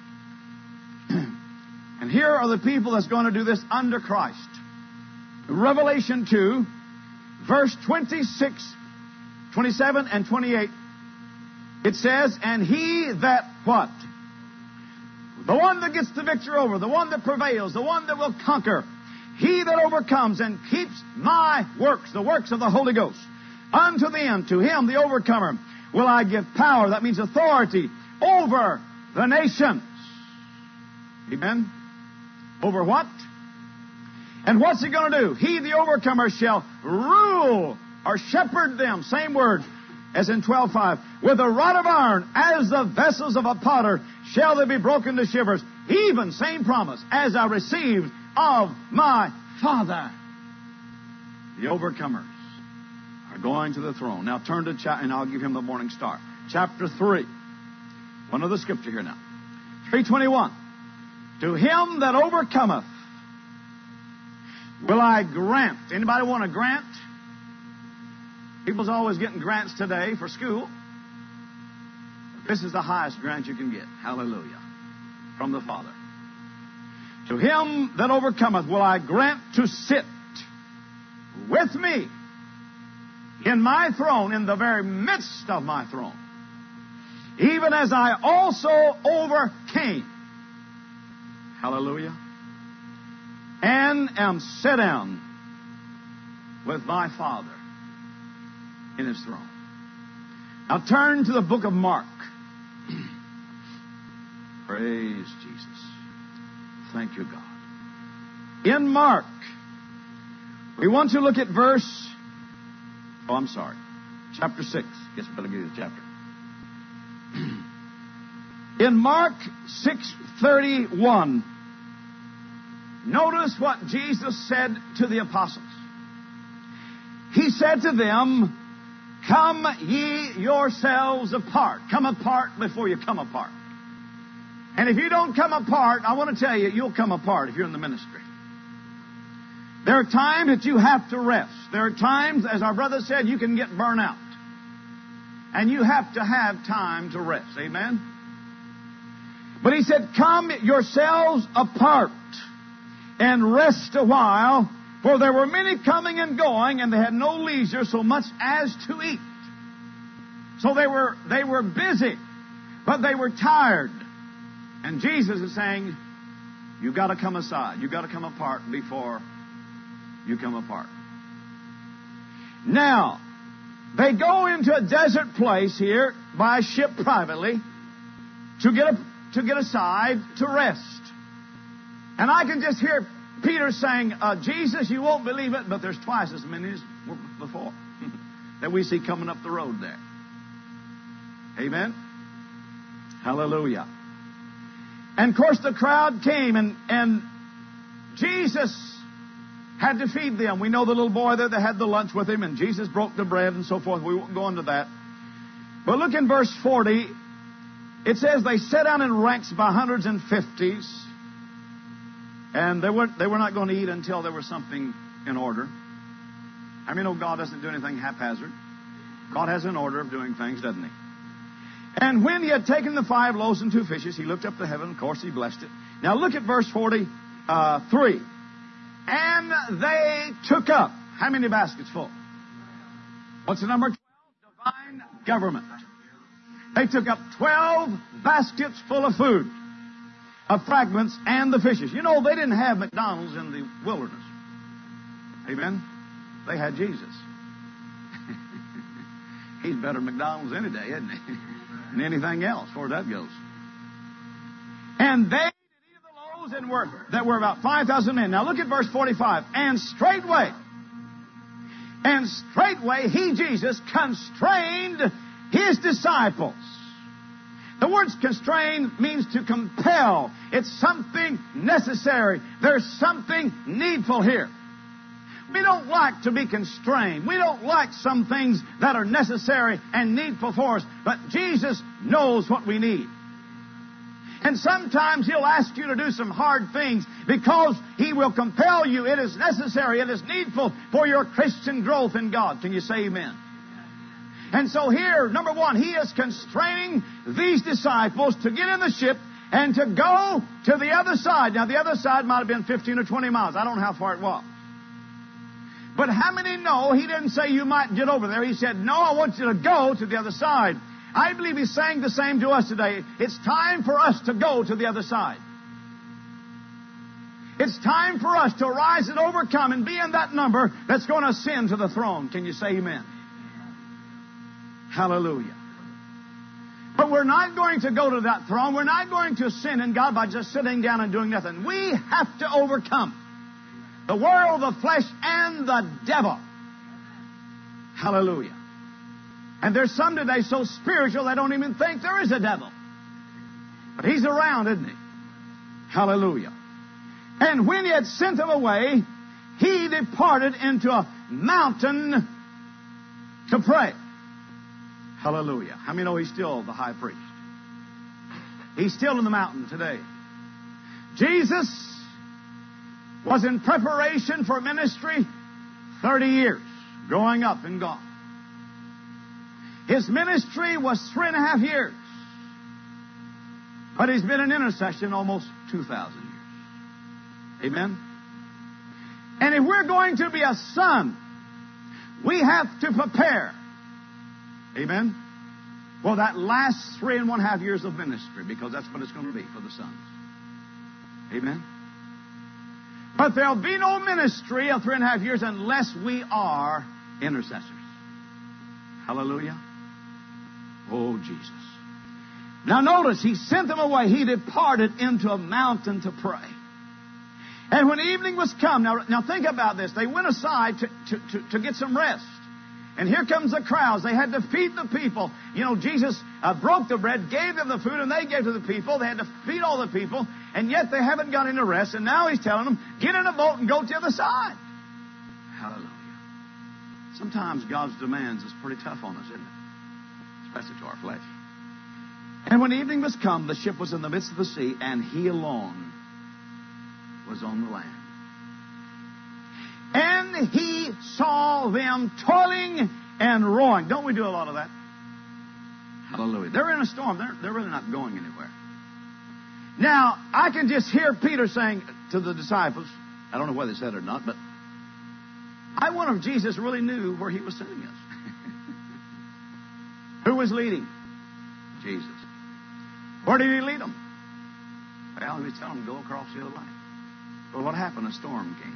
And here are the people that's going to do this under Christ. Revelation two, verse twenty-six, twenty-seven, and twenty-eight. It says, and he that what? The one that gets the victory over, the one that prevails, the one that will conquer, he that overcomes and keeps my works, the works of the Holy Ghost, unto the end, to him, the overcomer, will I give power, that means authority, over the nations. Amen? Over what? And what's he going to do? He, the overcomer, shall rule or shepherd them, same word as in twelve five, with a rod of iron, as the vessels of a potter, shall they be broken to shivers, even, same promise, as I received of my Father. The overcomers are going to the throne. Now turn to, cha- and I'll give him the morning star. Chapter three. One of the scripture here now. three twenty-one. To him that overcometh will I grant. Anybody want a grant? People's always getting grants today for school. This is the highest grant you can get. Hallelujah. From the Father. To him that overcometh will I grant to sit with me in my throne, in the very midst of my throne, even as I also overcame. Hallelujah. And am set down with my Father in His throne. Now turn to the book of Mark. Praise Jesus. Thank you, God. In Mark, we want to look at verse, oh, I'm sorry, chapter six. Guess we better give you the chapter. In Mark six thirty-one, notice what Jesus said to the apostles. He said to them, come ye yourselves apart. Come apart before you come apart. And if you don't come apart, I want to tell you, you'll come apart if you're in the ministry. There are times that you have to rest. There are times, as our brother said, you can get burnt out. And you have to have time to rest. Amen? But he said, come yourselves apart and rest a while, for there were many coming and going, and they had no leisure so much as to eat. So they were, they were busy, but they were tired. And Jesus is saying, you've got to come aside. You've got to come apart before you come apart. Now, they go into a desert place here by ship privately to get a, to get aside to rest. And I can just hear Peter saying, uh, Jesus, you won't believe it, but there's twice as many as before that we see coming up the road there. Amen? Hallelujah. And of course the crowd came, and, and Jesus had to feed them. We know the little boy there that had the lunch with him, and Jesus broke the bread and so forth. We won't go into that. But look in verse forty. It says they sat down in ranks by hundreds and fifties, and they were, they were not going to eat until there was something in order. I mean, oh, God doesn't do anything haphazard. God has an order of doing things, doesn't He? And when He had taken the five loaves and two fishes, He looked up to heaven. Of course, He blessed it. Now look at verse forty-three. And they took up, how many baskets full? What's the number? twelve. Divine government. They took up twelve baskets full of food, of fragments and the fishes. You know, they didn't have McDonald's in the wilderness. Amen? They had Jesus. He's better than McDonald's any day, isn't He? Than anything else, as far as that goes. And they did eat of the loaves and were, that were about five thousand men. Now look at verse forty-five. And straightway, and straightway He, Jesus, constrained His disciples. The word constrain means to compel. It's something necessary. There's something needful here. We don't like to be constrained. We don't like some things that are necessary and needful for us. But Jesus knows what we need. And sometimes He'll ask you to do some hard things because He will compel you. It is necessary, it is needful for your Christian growth in God. Can you say amen? And so here, number one, He is constraining these disciples to get in the ship and to go to the other side. Now, the other side might have been fifteen or twenty miles. I don't know how far it was. But how many know He didn't say you might get over there? He said, no, I want you to go to the other side. I believe He's saying the same to us today. It's time for us to go to the other side. It's time for us to rise and overcome and be in that number that's going to ascend to the throne. Can you say amen? Hallelujah. But we're not going to go to that throne. We're not going to sin in God by just sitting down and doing nothing. We have to overcome the world, the flesh, and the devil. Hallelujah. And there's some today so spiritual they don't even think there is a devil. But he's around, isn't he? Hallelujah. And when He had sent them away, He departed into a mountain to pray. Hallelujah. How many know He's still the high priest? He's still in the mountain today. Jesus was in preparation for ministry thirty years, growing up in God. His ministry was three and a half years. But He's been in intercession almost two thousand years. Amen? And if we're going to be a son, we have to prepare. Amen? Well, that last three and one half years of ministry, because that's what it's going to be for the sons. Amen? But there'll be no ministry of three and a half years unless we are intercessors. Hallelujah. Oh, Jesus. Now notice, He sent them away. He departed into a mountain to pray. And when evening was come, now, now think about this. They went aside to, to, to, to get some rest. And here comes the crowds. They had to feed the people. You know, Jesus uh, broke the bread, gave them the food, and they gave to the people. They had to feed all the people, and yet they haven't got any rest. And now He's telling them, get in a boat and go to the other side. Hallelujah. Sometimes God's demands is pretty tough on us, isn't it? Especially to our flesh. And when evening was come, the ship was in the midst of the sea, and He alone was on the land. And He saw them toiling and rowing. Don't we do a lot of that? Hallelujah. They're in a storm. They're, they're really not going anywhere. Now, I can just hear Peter saying to the disciples, I don't know whether they said it or not, but I wonder if Jesus really knew where He was sending us. Who was leading? Jesus. Where did He lead them? Well, He was telling them to go across the other line. Well, what happened? A storm came.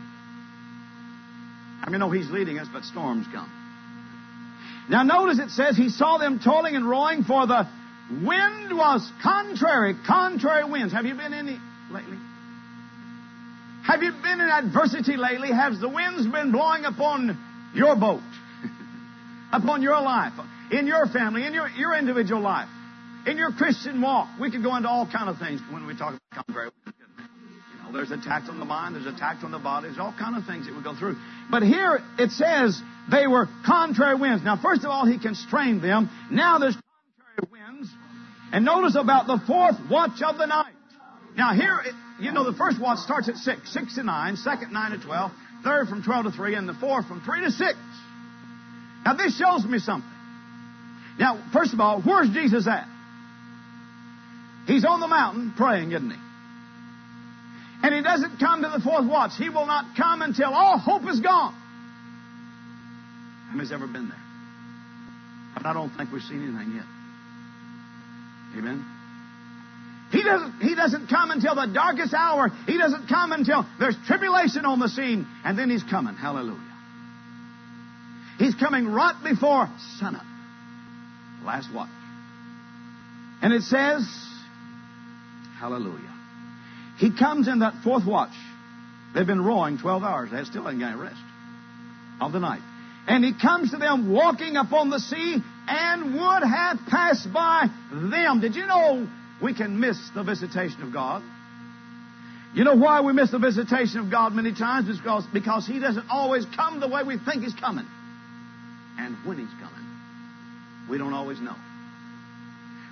I mean, no, He's leading us, but storms come. Now, notice it says He saw them toiling and rowing, for the wind was contrary, contrary winds. Have you been in it lately? Have you been in adversity lately? Has the winds been blowing upon your boat, upon your life, in your family, in your, your individual life, in your Christian walk? We could go into all kind of things when we talk about contrary winds. You know, there's attacks on the mind, there's attacks on the body, there's all kind of things that we go through. But here it says they were contrary winds. Now, first of all, He constrained them. Now there's contrary winds. And notice about the fourth watch of the night. Now here, you know, the first watch starts at six, six to nine, second nine to twelve, third from twelve to three, and the fourth from three to six. Now this shows me something. Now, first of all, where's Jesus at? He's on the mountain praying, isn't He? And He doesn't come to the fourth watch. He will not come until all hope is gone. How many's ever been there? But I don't think we've seen anything yet. Amen? He doesn't, he doesn't come until the darkest hour. He doesn't come until there's tribulation on the scene. And then He's coming. Hallelujah. He's coming right before sunup. Last watch. And it says, hallelujah. He comes in that fourth watch. They've been rowing twelve hours. They still haven't got any rest of the night. And He comes to them walking upon the sea and would have passed by them. Did you know we can miss the visitation of God? You know why we miss the visitation of God many times? It's because, because He doesn't always come the way we think He's coming. And when He's coming, we don't always know.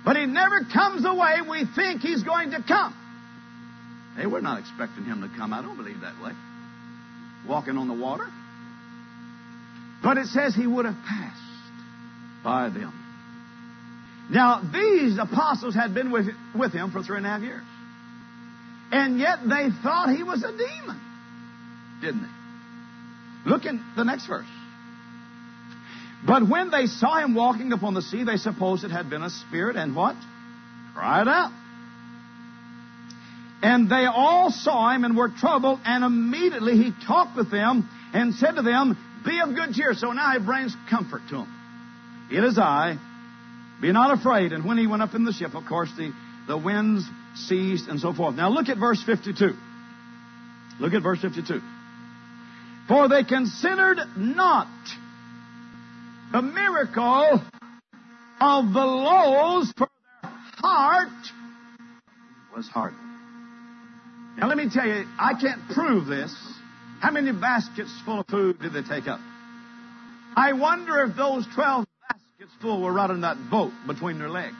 But he never comes the way we think he's going to come. Hey, we're not expecting him to come. I don't believe that way. Walking on the water. But it says he would have passed by them. Now, these apostles had been with, with him for three and a half years. And yet they thought he was a demon. Didn't they? Look in the next verse. But when they saw him walking upon the sea, they supposed it had been a spirit, and what? Cried out. And they all saw him and were troubled, and immediately he talked with them and said to them, be of good cheer. So now he brings comfort to them. It is I. Be not afraid. And when he went up in the ship, of course, the, the winds ceased and so forth. Now look at verse fifty-two. Look at verse fifty-two. For they considered not the miracle of the loaves, for their heart was hardened. Now let me tell you, I can't prove this. How many baskets full of food did they take up? I wonder if those twelve baskets full were right in that boat between their legs.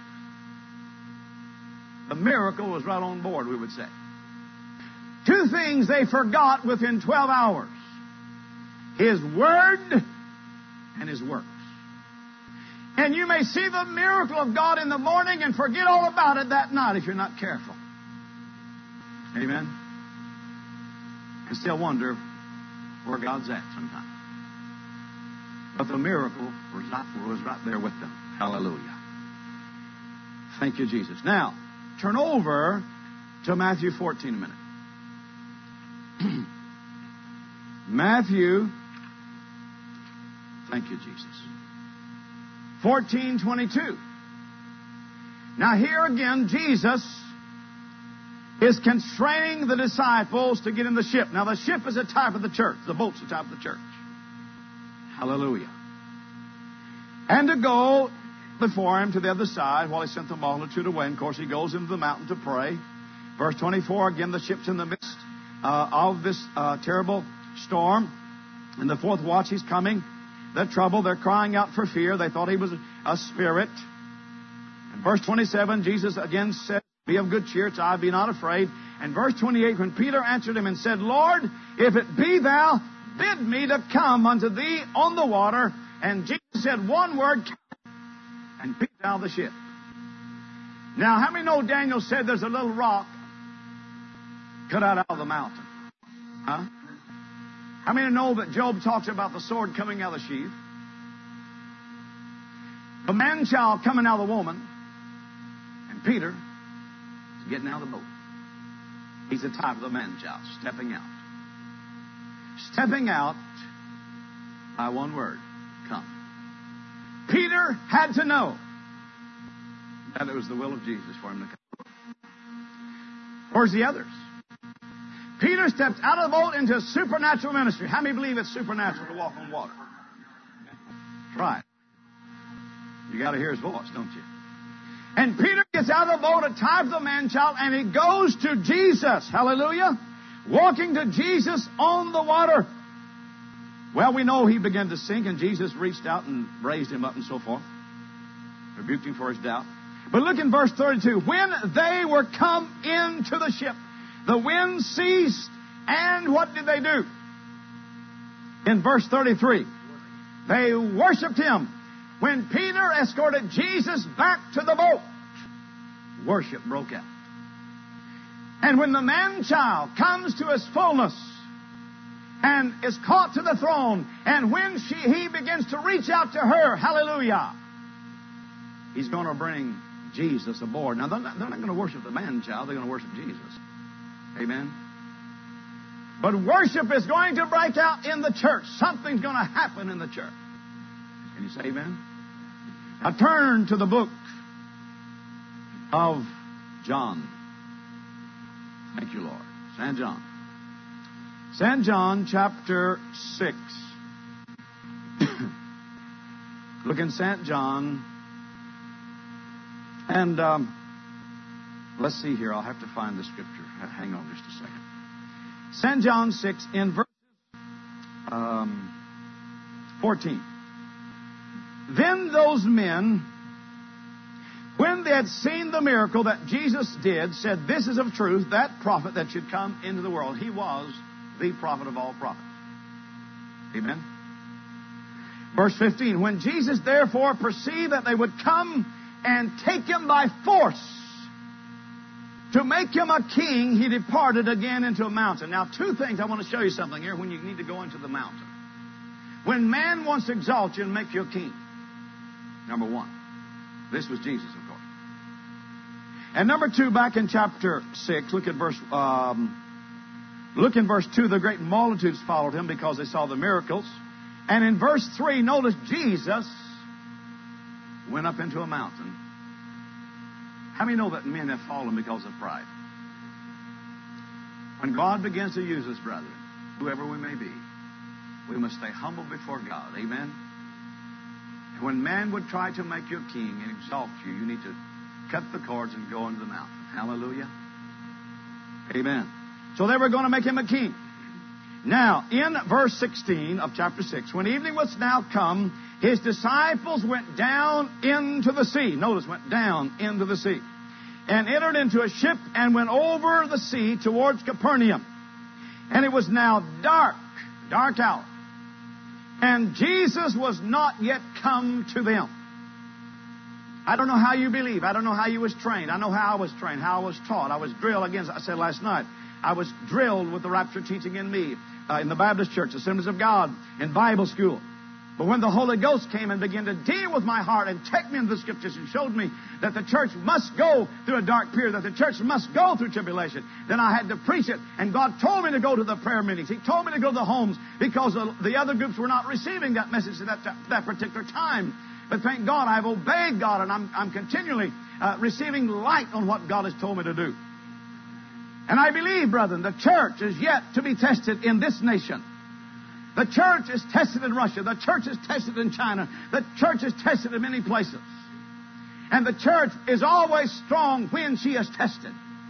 The miracle was right on board, we would say. Two things they forgot within twelve hours. His word and his works. And you may see the miracle of God in the morning and forget all about it that night if you're not careful. Amen? And still wonder where God's at sometimes. But the miracle was right, was right there with them. Hallelujah. Thank you, Jesus. Now, turn over to Matthew fourteen a minute. Matthew, thank you, Jesus. fourteen twenty-two. Now here again, Jesus is constraining the disciples to get in the ship. Now the ship is a type of the church. The boat's a type of the church. Hallelujah. And to go before him to the other side while he sent the multitude away. And of course he goes into the mountain to pray. Verse twenty-four, again the ship's in the midst uh, of this uh, terrible storm. In the fourth watch he's coming. They're troubled. They're crying out for fear. They thought he was a spirit. And verse twenty-seven, Jesus again said, be of good cheer, it's I, be not afraid. And verse twenty-eight, when Peter answered him and said, Lord, if it be thou, bid me to come unto thee on the water. And Jesus said one word, and peeped out of the ship. Now, how many know Daniel said there's a little rock cut out of the mountain? Huh? How many know that Job talks about the sword coming out of the sheath? The man-child coming out of the woman. And Peter is getting out of the boat. He's the type of the man-child, stepping out. Stepping out by one word, come. Peter had to know that it was the will of Jesus for him to come. Where's the others? Peter stepped out of the boat into a supernatural ministry. How many believe it's supernatural to walk on water? Right. You got to hear his voice, don't you? And Peter gets out of the boat, a type of the man-child, and he goes to Jesus. Hallelujah. Walking to Jesus on the water. Well, we know he began to sink, and Jesus reached out and raised him up and so forth. Rebuked him for his doubt. But look in verse thirty-two. When they were come into the ship, the wind ceased, and what did they do? In verse thirty-three, they worshiped him. When Peter escorted Jesus back to the boat, worship broke out. And when the man-child comes to his fullness and is caught to the throne, and when she, he begins to reach out to her, hallelujah, he's going to bring Jesus aboard. Now, they're not, they're not going to worship the man-child. They're going to worship Jesus. Amen. But worship is going to break out in the church. Something's going to happen in the church. Can you say amen? Now turn to the book of John. Thank you, Lord. Saint John. Saint John chapter six. Look in Saint John. And um, let's see here. I'll have to find the scripture. Hang on just a second. Saint John six in verse um, fourteen. Then those men when they had seen the miracle that Jesus did, said, "This is of truth, that prophet that should come into the world." He was the prophet of all prophets. Amen. Verse fifteen, when Jesus therefore perceived that they would come and take him by force to make him a king, he departed again into a mountain. Now, two things. I want to show you something here when you need to go into the mountain. When man wants to exalt you and make you a king, number one, this was Jesus, of course. And number two, back in chapter six, look at verse, um, look in verse two, the great multitudes followed him because they saw the miracles. And in verse three, notice Jesus went up into a mountain. How many know that men have fallen because of pride? When God begins to use us, brethren, whoever we may be, we must stay humble before God. Amen? And when man would try to make you a king and exalt you, you need to cut the cords and go into the mountain. Hallelujah. Amen. So they were going to make him a king. Now, in verse sixteen of chapter six, when evening was now come, his disciples went down into the sea. Notice, went down into the sea. And entered into a ship and went over the sea towards Capernaum. And it was now dark, dark hour. And Jesus was not yet come to them. I don't know how you believe. I don't know how you was trained. I know how I was trained, how I was taught. I was drilled, again, as I said last night, I was drilled with the rapture teaching in me. Uh, in the Baptist Church, Assemblies of God, in Bible school. But when the Holy Ghost came and began to deal with my heart and take me into the Scriptures and showed me that the church must go through a dark period, that the church must go through tribulation, then I had to preach it. And God told me to go to the prayer meetings. He told me to go to the homes because the other groups were not receiving that message at that, that particular time. But thank God I've obeyed God, and I'm, I'm continually uh, receiving light on what God has told me to do. And I believe, brethren, the church is yet to be tested in this nation. The church is tested in Russia. The church is tested in China. The church is tested in many places. And the church is always strong when she is tested.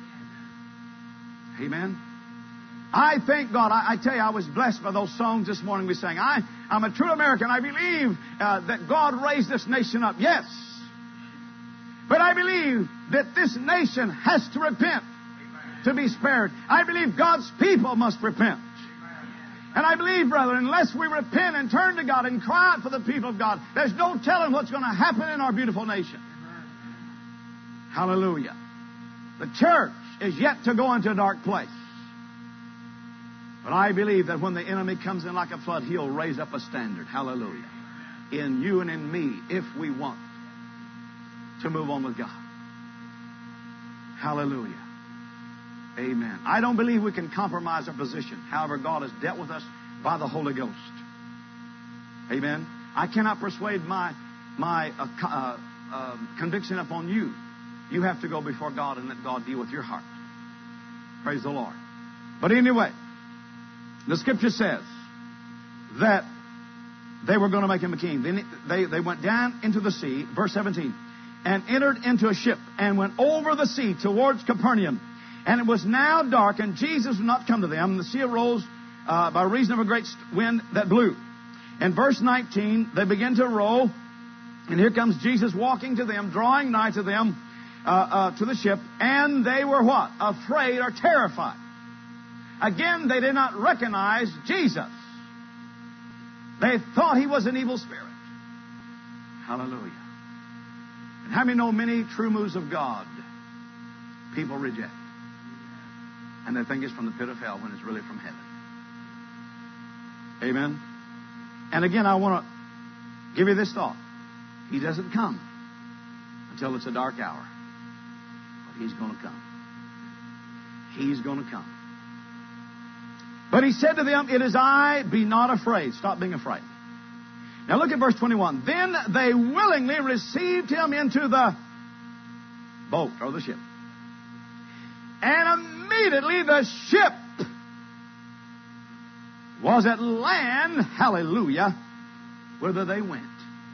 Amen. I thank God. I, I tell you, I was blessed by those songs this morning we sang. I, I'm a true American. I believe uh, that God raised this nation up. Yes. But I believe that this nation has to repent to be spared. I believe God's people must repent. And I believe, brethren, unless we repent and turn to God and cry out for the people of God, there's no telling what's going to happen in our beautiful nation. Hallelujah. The church is yet to go into a dark place. But I believe that when the enemy comes in like a flood, he'll raise up a standard. Hallelujah. In you and in me, if we want to move on with God. Hallelujah. Amen. I don't believe we can compromise our position. However, God has dealt with us by the Holy Ghost. Amen. I cannot persuade my my uh, uh, uh, conviction upon you. You have to go before God and let God deal with your heart. Praise the Lord. But anyway, the Scripture says that they were going to make him a king. Then they, they went down into the sea, verse seventeen, and entered into a ship and went over the sea towards Capernaum. And it was now dark, and Jesus would not come to them. And the sea arose uh, by reason of a great wind that blew. And verse nineteen, they begin to row. And here comes Jesus walking to them, drawing nigh to them, uh, uh, to the ship. And they were what? Afraid or terrified. Again, they did not recognize Jesus. They thought he was an evil spirit. Hallelujah. And how many know many true moves of God people reject? And they think it's from the pit of hell when it's really from heaven. Amen. And again, I want to give you this thought. He doesn't come until it's a dark hour. But he's going to come. He's going to come. But he said to them, "It is I, be not afraid." Stop being afraid. Now look at verse twenty-one. Then they willingly received him into the boat or the ship. And immediately the ship was at land, hallelujah, whither they went.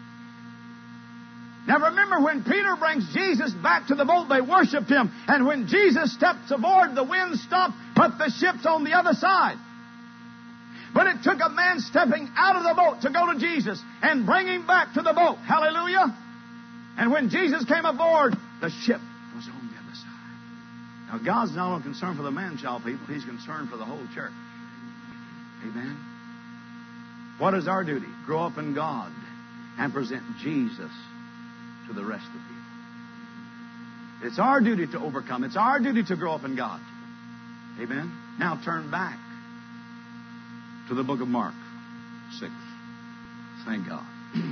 Now remember, when Peter brings Jesus back to the boat, they worshiped him. And when Jesus steps aboard, the wind stopped, but the ship's on the other side. But it took a man stepping out of the boat to go to Jesus and bring him back to the boat. Hallelujah. And when Jesus came aboard, the ship was on the other side. Now, God's not only concerned for the man-child people, He's concerned for the whole church. Amen. What is our duty? Grow up in God and present Jesus to the rest of the people. It's our duty to overcome. It's our duty to grow up in God. Amen. Now turn back to the book of Mark six. Thank God.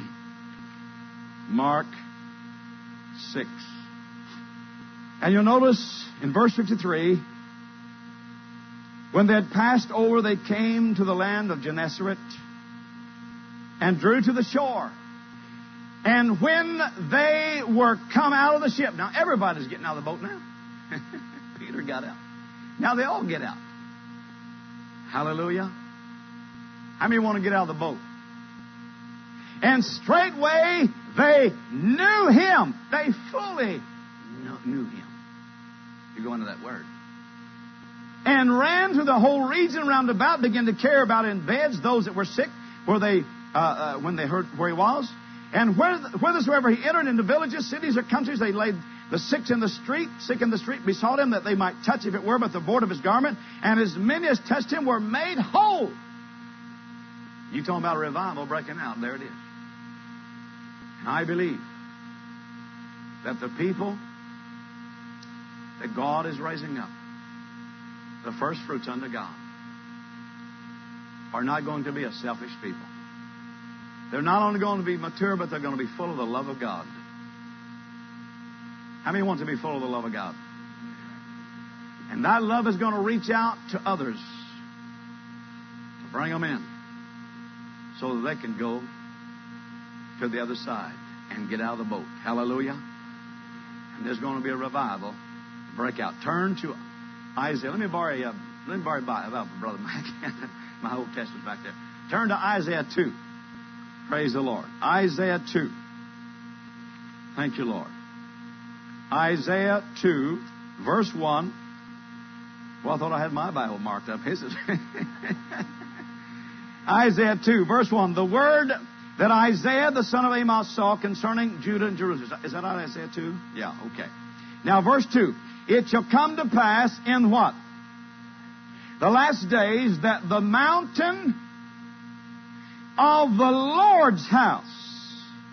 Mark six. And you'll notice in verse fifty-three, when they had passed over, they came to the land of Gennesaret and drew to the shore. And when they were come out of the ship, now everybody's getting out of the boat now. Peter got out. Now they all get out. Hallelujah. How many want to get out of the boat? And straightway they knew Him. They fully knew Him. You go into that word. And ran through the whole region round about, began to carry about in beds those that were sick, where they uh, uh, when they heard where He was. And whithersoever He entered into villages, cities, or countries, they laid the sick in the street, sick in the street, besought Him that they might touch, if it were but the board of His garment. And as many as touched Him were made whole. You talking about a revival breaking out? There it is. And I believe that the people that God is raising up, the first fruits unto God, are not going to be a selfish people. They're not only going to be mature, but they're going to be full of the love of God. How many want to be full of the love of God? And that love is going to reach out to others to bring them in so that they can go to the other side and get out of the boat. Hallelujah. And there's going to be a revival break out. Turn to Isaiah. Let me borrow you. Let me borrow about Brother Mike. My Old Testament's back there. Turn to Isaiah two. Praise the Lord. Isaiah two. Thank you, Lord. Isaiah two, verse one. Well, I thought I had my Bible marked up. His is. Isaiah two, verse one. The word that Isaiah, the son of Amos, saw concerning Judah and Jerusalem. Is that Isaiah two? Yeah, okay. Now, verse two. It shall come to pass in what? The last days, that the mountain of the Lord's house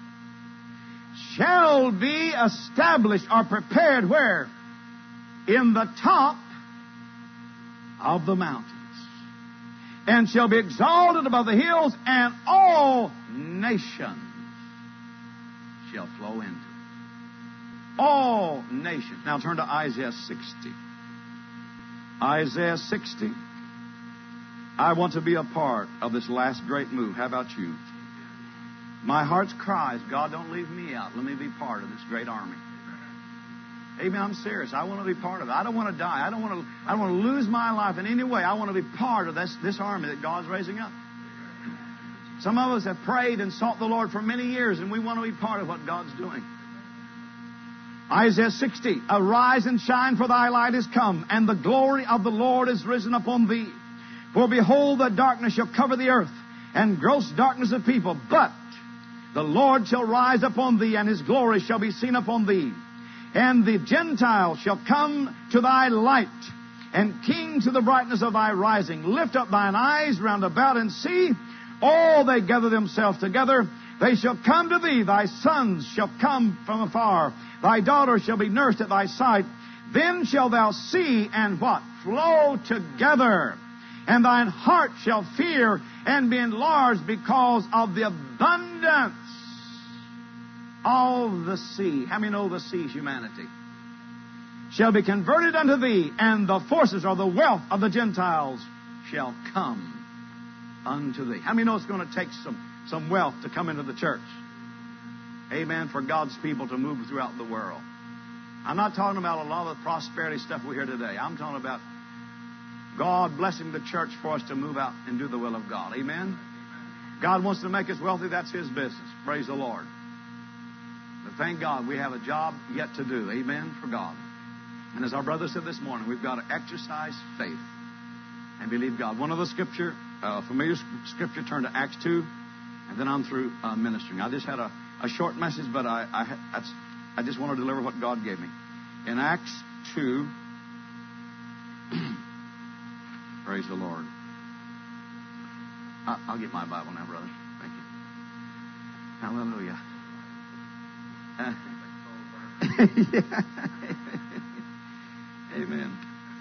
shall be established or prepared where? In the top of the mountains. And shall be exalted above the hills, and all nations shall flow into it. All nations. Now turn to Isaiah sixty. Isaiah sixty. I want to be a part of this last great move. How about you? My heart's cry is, God, don't leave me out. Let me be part of this great army. Amen. I'm serious. I want to be part of it. I don't want to die. I don't want to, I don't want to lose my life in any way. I want to be part of this, this army that God's raising up. Some of us have prayed and sought the Lord for many years, and we want to be part of what God's doing. Isaiah sixty. Arise and shine, for thy light is come, and the glory of the Lord is risen upon thee. For behold, the darkness shall cover the earth, and gross darkness of people. But the Lord shall rise upon thee, and His glory shall be seen upon thee. And the Gentiles shall come to thy light, and kings to the brightness of thy rising. Lift up thine eyes round about and see. All they gather themselves together. They shall come to thee. Thy sons shall come from afar. Thy daughters shall be nursed at thy sight. Then shalt thou see and what? Flow together. And thine heart shall fear and be enlarged because of the abundance of the sea. How many know the sea is humanity? Shall be converted unto thee, and the forces or the wealth of the Gentiles shall come unto thee. How many know it's going to take some, some wealth to come into the church? Amen. For God's people to move throughout the world. I'm not talking about a lot of the prosperity stuff we hear today. I'm talking about God blessing the church for us to move out and do the will of God. Amen. God wants to make us wealthy. That's His business. Praise the Lord. But thank God we have a job yet to do. Amen. For God. And as our brother said this morning, we've got to exercise faith and believe God. One of the scripture, uh, familiar scripture, turn to Acts two, and then I'm through uh, ministering. I just had a, a short message, but I, I that's I just want to deliver what God gave me. In Acts two, praise the Lord. I, I'll get my Bible now, brother. Thank you. Hallelujah. Uh, yeah. Amen.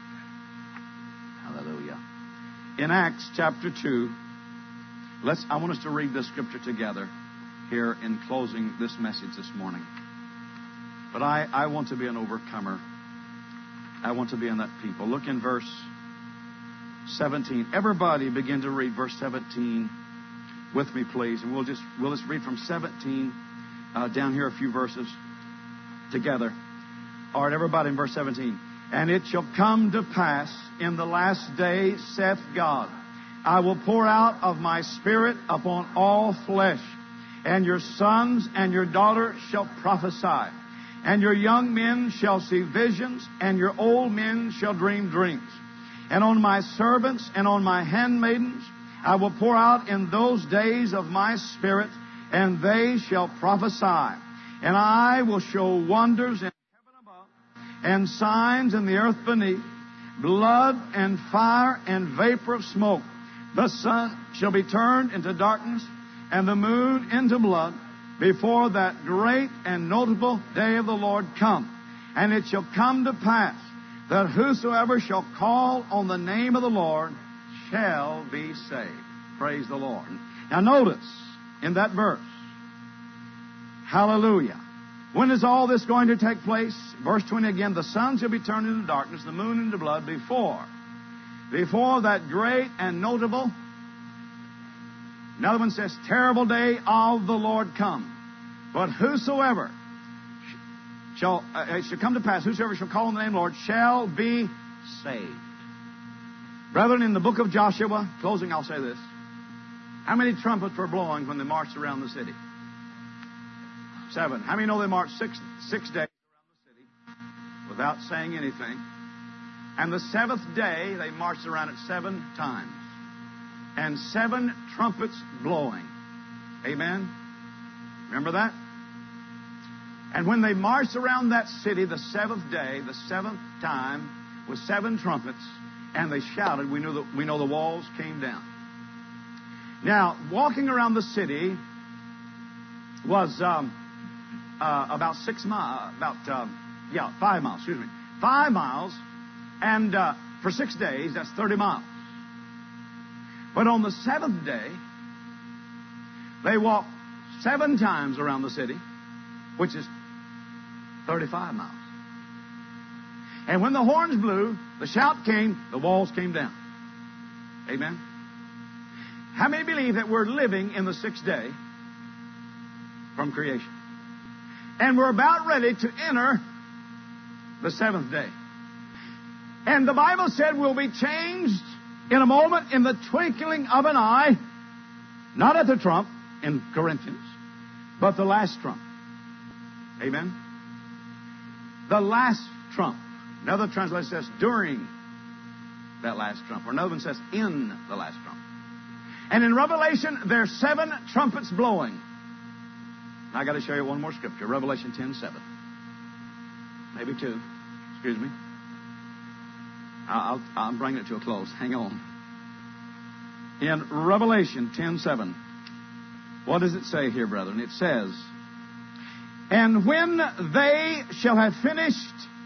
Hallelujah. In Acts chapter two, let's. I want us to read this scripture together here in closing this message this morning. But I, I want to be an overcomer. I want to be in that people. Look in verse seventeen. Everybody begin to read verse seventeen with me, please. And we'll just we'll just read from seventeen uh, down here a few verses together. All right, everybody in verse seventeen. And it shall come to pass in the last day, saith God, I will pour out of my Spirit upon all flesh, and your sons and your daughters shall prophesy, and your young men shall see visions, and your old men shall dream dreams. And on my servants and on my handmaidens I will pour out in those days of my Spirit, and they shall prophesy. And I will show wonders in heaven above, and signs in the earth beneath, blood and fire and vapor of smoke. The sun shall be turned into darkness, and the moon into blood, before that great and notable day of the Lord come. And it shall come to pass that whosoever shall call on the name of the Lord shall be saved. Praise the Lord. Now notice in that verse, hallelujah. When is all this going to take place? Verse twenty again, the sun shall be turned into darkness, the moon into blood, before, before that great and notable, another one says, terrible day of the Lord come. But whosoever shall, uh, it shall come to pass, whosoever shall call on the name of the Lord shall be saved. Brethren, in the book of Joshua, closing I'll say this, how many trumpets were blowing when they marched around the city? Seven. How many know they marched six, six days around the city without saying anything? And the seventh day, they marched around it seven times. And seven trumpets blowing. Amen? Remember that? And when they marched around that city the seventh day, the seventh time, with seven trumpets, and they shouted, we know the, we know the walls came down. Now, walking around the city was um, uh, about six miles, about, uh, yeah, five miles, excuse me. Five miles, and uh, for six days, that's thirty miles. But on the seventh day, they walked seven times around the city, which is thirty-five miles. And when the horns blew, the shout came, the walls came down. Amen? How many believe that we're living in the sixth day from creation? And we're about ready to enter the seventh day. And the Bible said we'll be changed in a moment, in the twinkling of an eye, not at the trump in Corinthians, but the last trump. Amen? The last trump. Another translation says during that last trump. Or another one says in the last trump. And in Revelation, there's seven trumpets blowing. I got to show you one more scripture. Revelation ten seven. Maybe two. Excuse me. I'll, I'll bring it to a close. Hang on. In Revelation ten seven, what does it say here, brethren? It says, and when they shall have finished...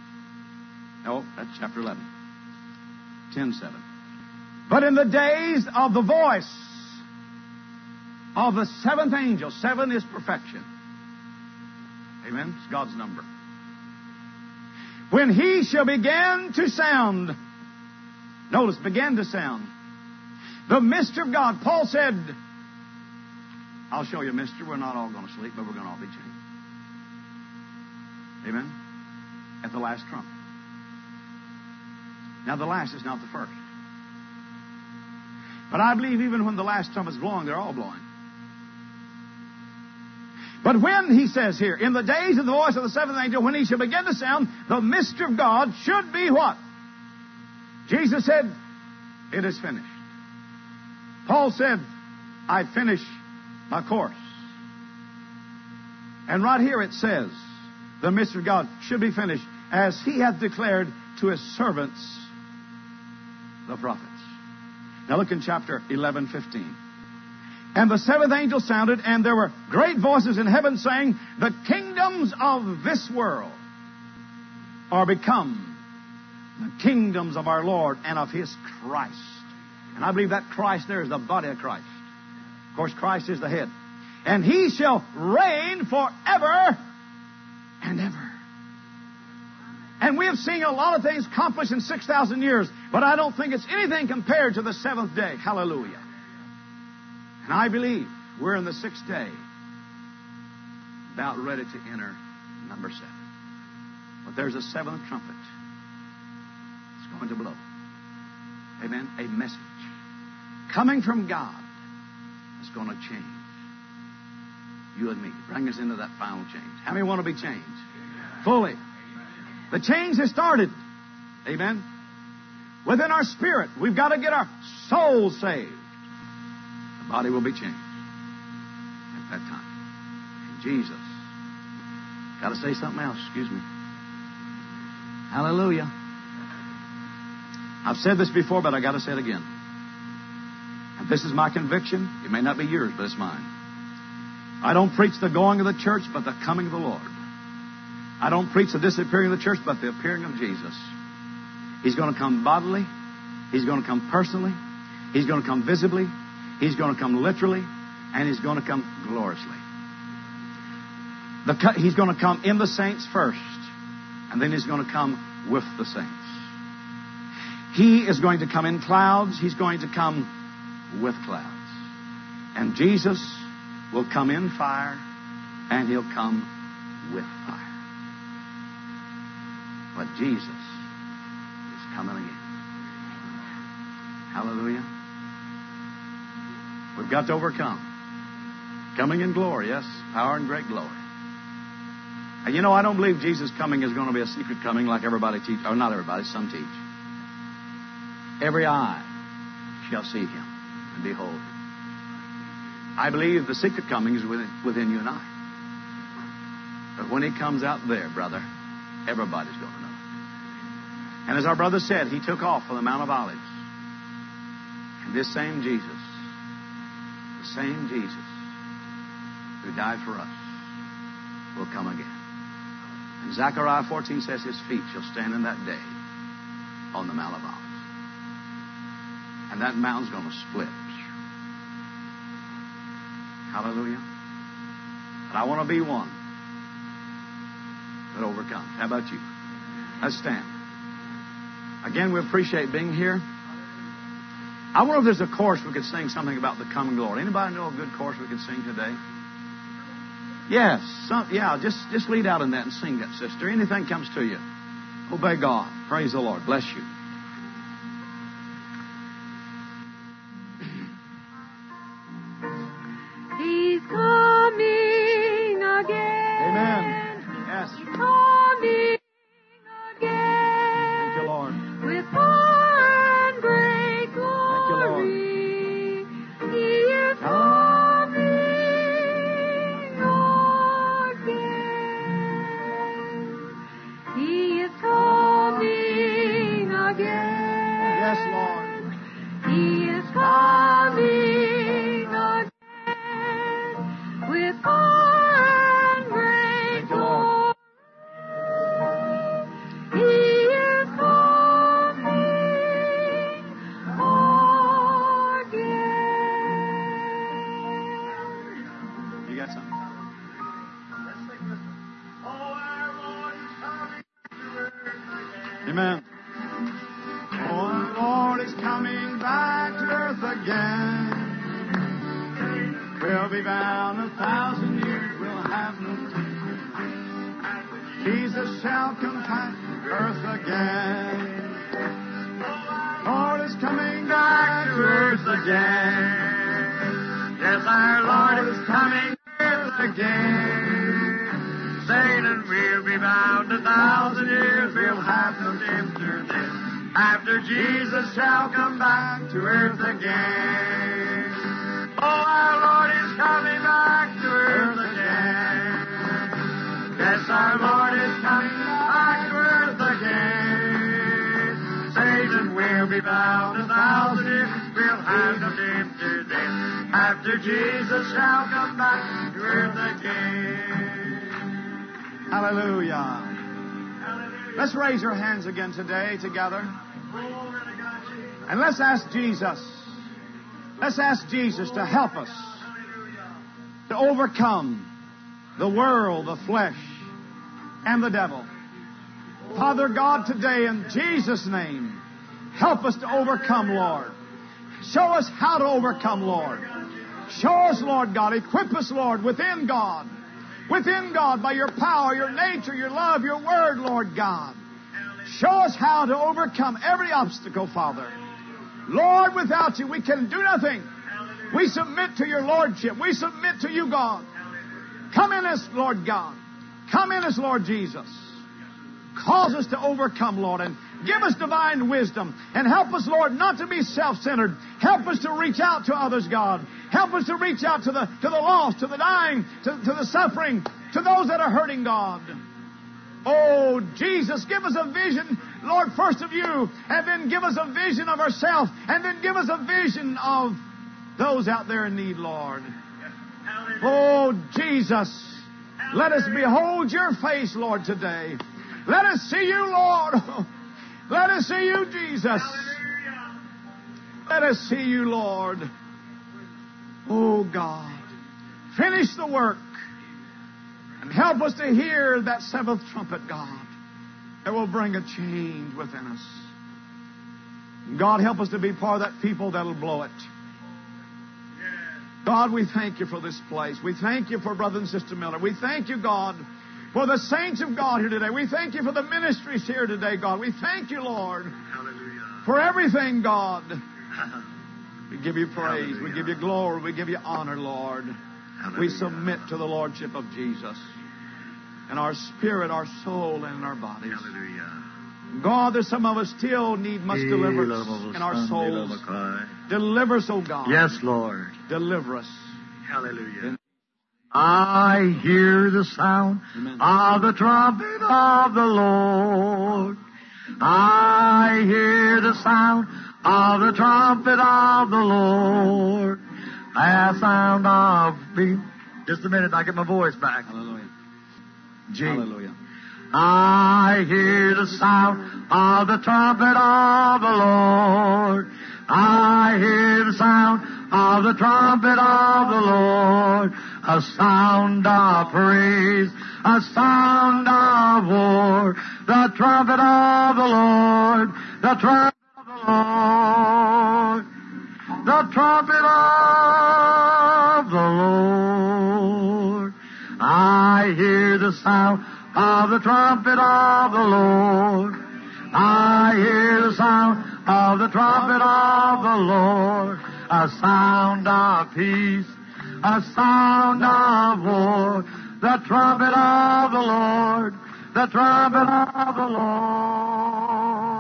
No, that's chapter eleven. ten seven. But in the days of the voice of the seventh angel, seven is perfection. Amen? It's God's number. When he shall begin to sound, notice, begin to sound, the mystery of God. Paul said, I'll show you a mystery. We're not all going to sleep, but we're going to all be changed. Amen? At the last trump. Now, the last is not the first. But I believe even when the last trumpet is blowing, they're all blowing. But when, he says here, in the days of the voice of the seventh angel, when he shall begin to sound, the mystery of God should be what? Jesus said, it is finished. Paul said, I finish my course. And right here it says, the mystery of God should be finished, as He hath declared to His servants, the prophets. Now look in chapter eleven, fifteen. And the seventh angel sounded, and there were great voices in heaven saying, the kingdoms of this world are become the kingdoms of our Lord and of His Christ. And I believe that Christ there is the body of Christ. Of course, Christ is the head. And He shall reign forever and ever. And we have seen a lot of things accomplished in six thousand years, but I don't think it's anything compared to the seventh day. Hallelujah. And I believe we're in the sixth day, about ready to enter number seven. But there's a seventh trumpet. It's going to blow. Amen. A message coming from God is going to change you and me. Bring us into that final change. How many want to be changed? Fully. The change has started. Amen. Within our spirit, we've got to get our soul saved. The body will be changed at that time. And Jesus. Got to say something else. Excuse me. Hallelujah. I've said this before, but I got to say it again. And this is my conviction. It may not be yours, but it's mine. I don't preach the going of the church, but the coming of the Lord. I don't preach the disappearing of the church, but the appearing of Jesus. He's going to come bodily. He's going to come personally. He's going to come visibly. He's going to come literally. And He's going to come gloriously. The, he's going to come in the saints first. And then He's going to come with the saints. He is going to come in clouds. He's going to come with clouds. And Jesus will come in fire. And He'll come with fire. But Jesus is coming again. Hallelujah. We've got to overcome. Coming in glory, yes. Power and great glory. And you know, I don't believe Jesus' coming is going to be a secret coming like everybody teach. Or not everybody, some teach. Every eye shall see Him and behold Him. I believe the secret coming is within, within you and I. But when He comes out there, brother, everybody's going to know. And as our brother said, He took off for the Mount of Olives. And this same Jesus, the same Jesus who died for us, will come again. And Zechariah fourteen says His feet shall stand in that day on the Mount of Olives. And that mountain's going to split. Hallelujah. But I want to be one that overcomes. How about you? Let's stand. Again, we appreciate being here. I wonder if there's a chorus we could sing something about the coming glory. Anybody know a good chorus we could sing today? Yes. Some, yeah, just, just lead out in that and sing that, sister. Anything comes to you. Obey God. Praise the Lord. Bless you. He's coming again. Amen. Yes. He's coming again. Thank you, Lord. With power and great glory. Thank you, Lord. He is coming again. He is coming again. Yes, Lord. He is coming again. With power and great Thank you, Lord. glory. He is coming again. You got something? Amen. Oh, our Lord is coming back to earth again. We'll be bound a thousand years, we'll have no tears. Jesus shall come back to earth again. Lord is coming back to earth again. Yes, our Lord is coming to earth again. Saying, and we'll be bound a thousand years, we'll have no tempter then. After Jesus shall come back to earth again. Oh, our Lord is coming back to earth again. Yes, our Lord is coming back to earth again. Satan will be bound a thousand years. We'll have no shame to death. After Jesus shall come back to earth again. Hallelujah. Let's raise our hands again today together. And let's ask Jesus. Let's ask Jesus to help us to overcome the world, the flesh, and the devil. Father God, today in Jesus' name, help us to overcome, Lord. Show us how to overcome, Lord. Show us, Lord God. Equip us, Lord, within God. Within God, by your power, your nature, your love, your word, Lord God. Show us how to overcome every obstacle, Father. Lord, without you, we can do nothing. We submit to your Lordship. We submit to you, God. Come in us, Lord God. Come in us, Lord Jesus. Cause us to overcome, Lord, and give us divine wisdom. And help us, Lord, not to be self-centered. Help us to reach out to others, God. Help us to reach out to the to the lost, to the dying, to, to the suffering, to those that are hurting, God. Oh, Jesus, give us a vision, Lord, first of you, and then give us a vision of ourselves, and then give us a vision of those out there in need, Lord. Oh, Jesus, let us behold your face, Lord, today. Let us see you, Lord. Let us see you, Jesus. Let us see you, Lord. Oh, God, finish the work and help us to hear that seventh trumpet, God, that will bring a change within us. God, help us to be part of that people that'll blow it. God, we thank you for this place. We thank you for Brother and Sister Miller. We thank you, God, for the saints of God here today. We thank you for the ministries here today, God. We thank you, Lord, Hallelujah. for everything, God. We give you praise. Hallelujah. We give you glory. We give you honor, Lord. Hallelujah. We submit to the Lordship of Jesus in our spirit, our soul, and in our bodies. Hallelujah. God, there's some of us still need much deliverance in our souls. Deliver us, oh God. Yes, Lord. Deliver us. Hallelujah. I hear the sound Amen. of the trumpet of the Lord. I hear the sound of the trumpet of the Lord. A sound of me. Just a minute, I get my voice back. Hallelujah. G. Hallelujah. I hear the sound of the trumpet of the Lord. I hear the sound of the trumpet of the Lord. A sound of praise, a sound of war. The trumpet of the Lord, the trumpet of the Lord, the trumpet of the Lord. I hear the sound of the trumpet of the Lord. I hear the sound of the trumpet of the Lord. A sound of peace, a sound of war. The trumpet of the Lord, the trumpet of the Lord.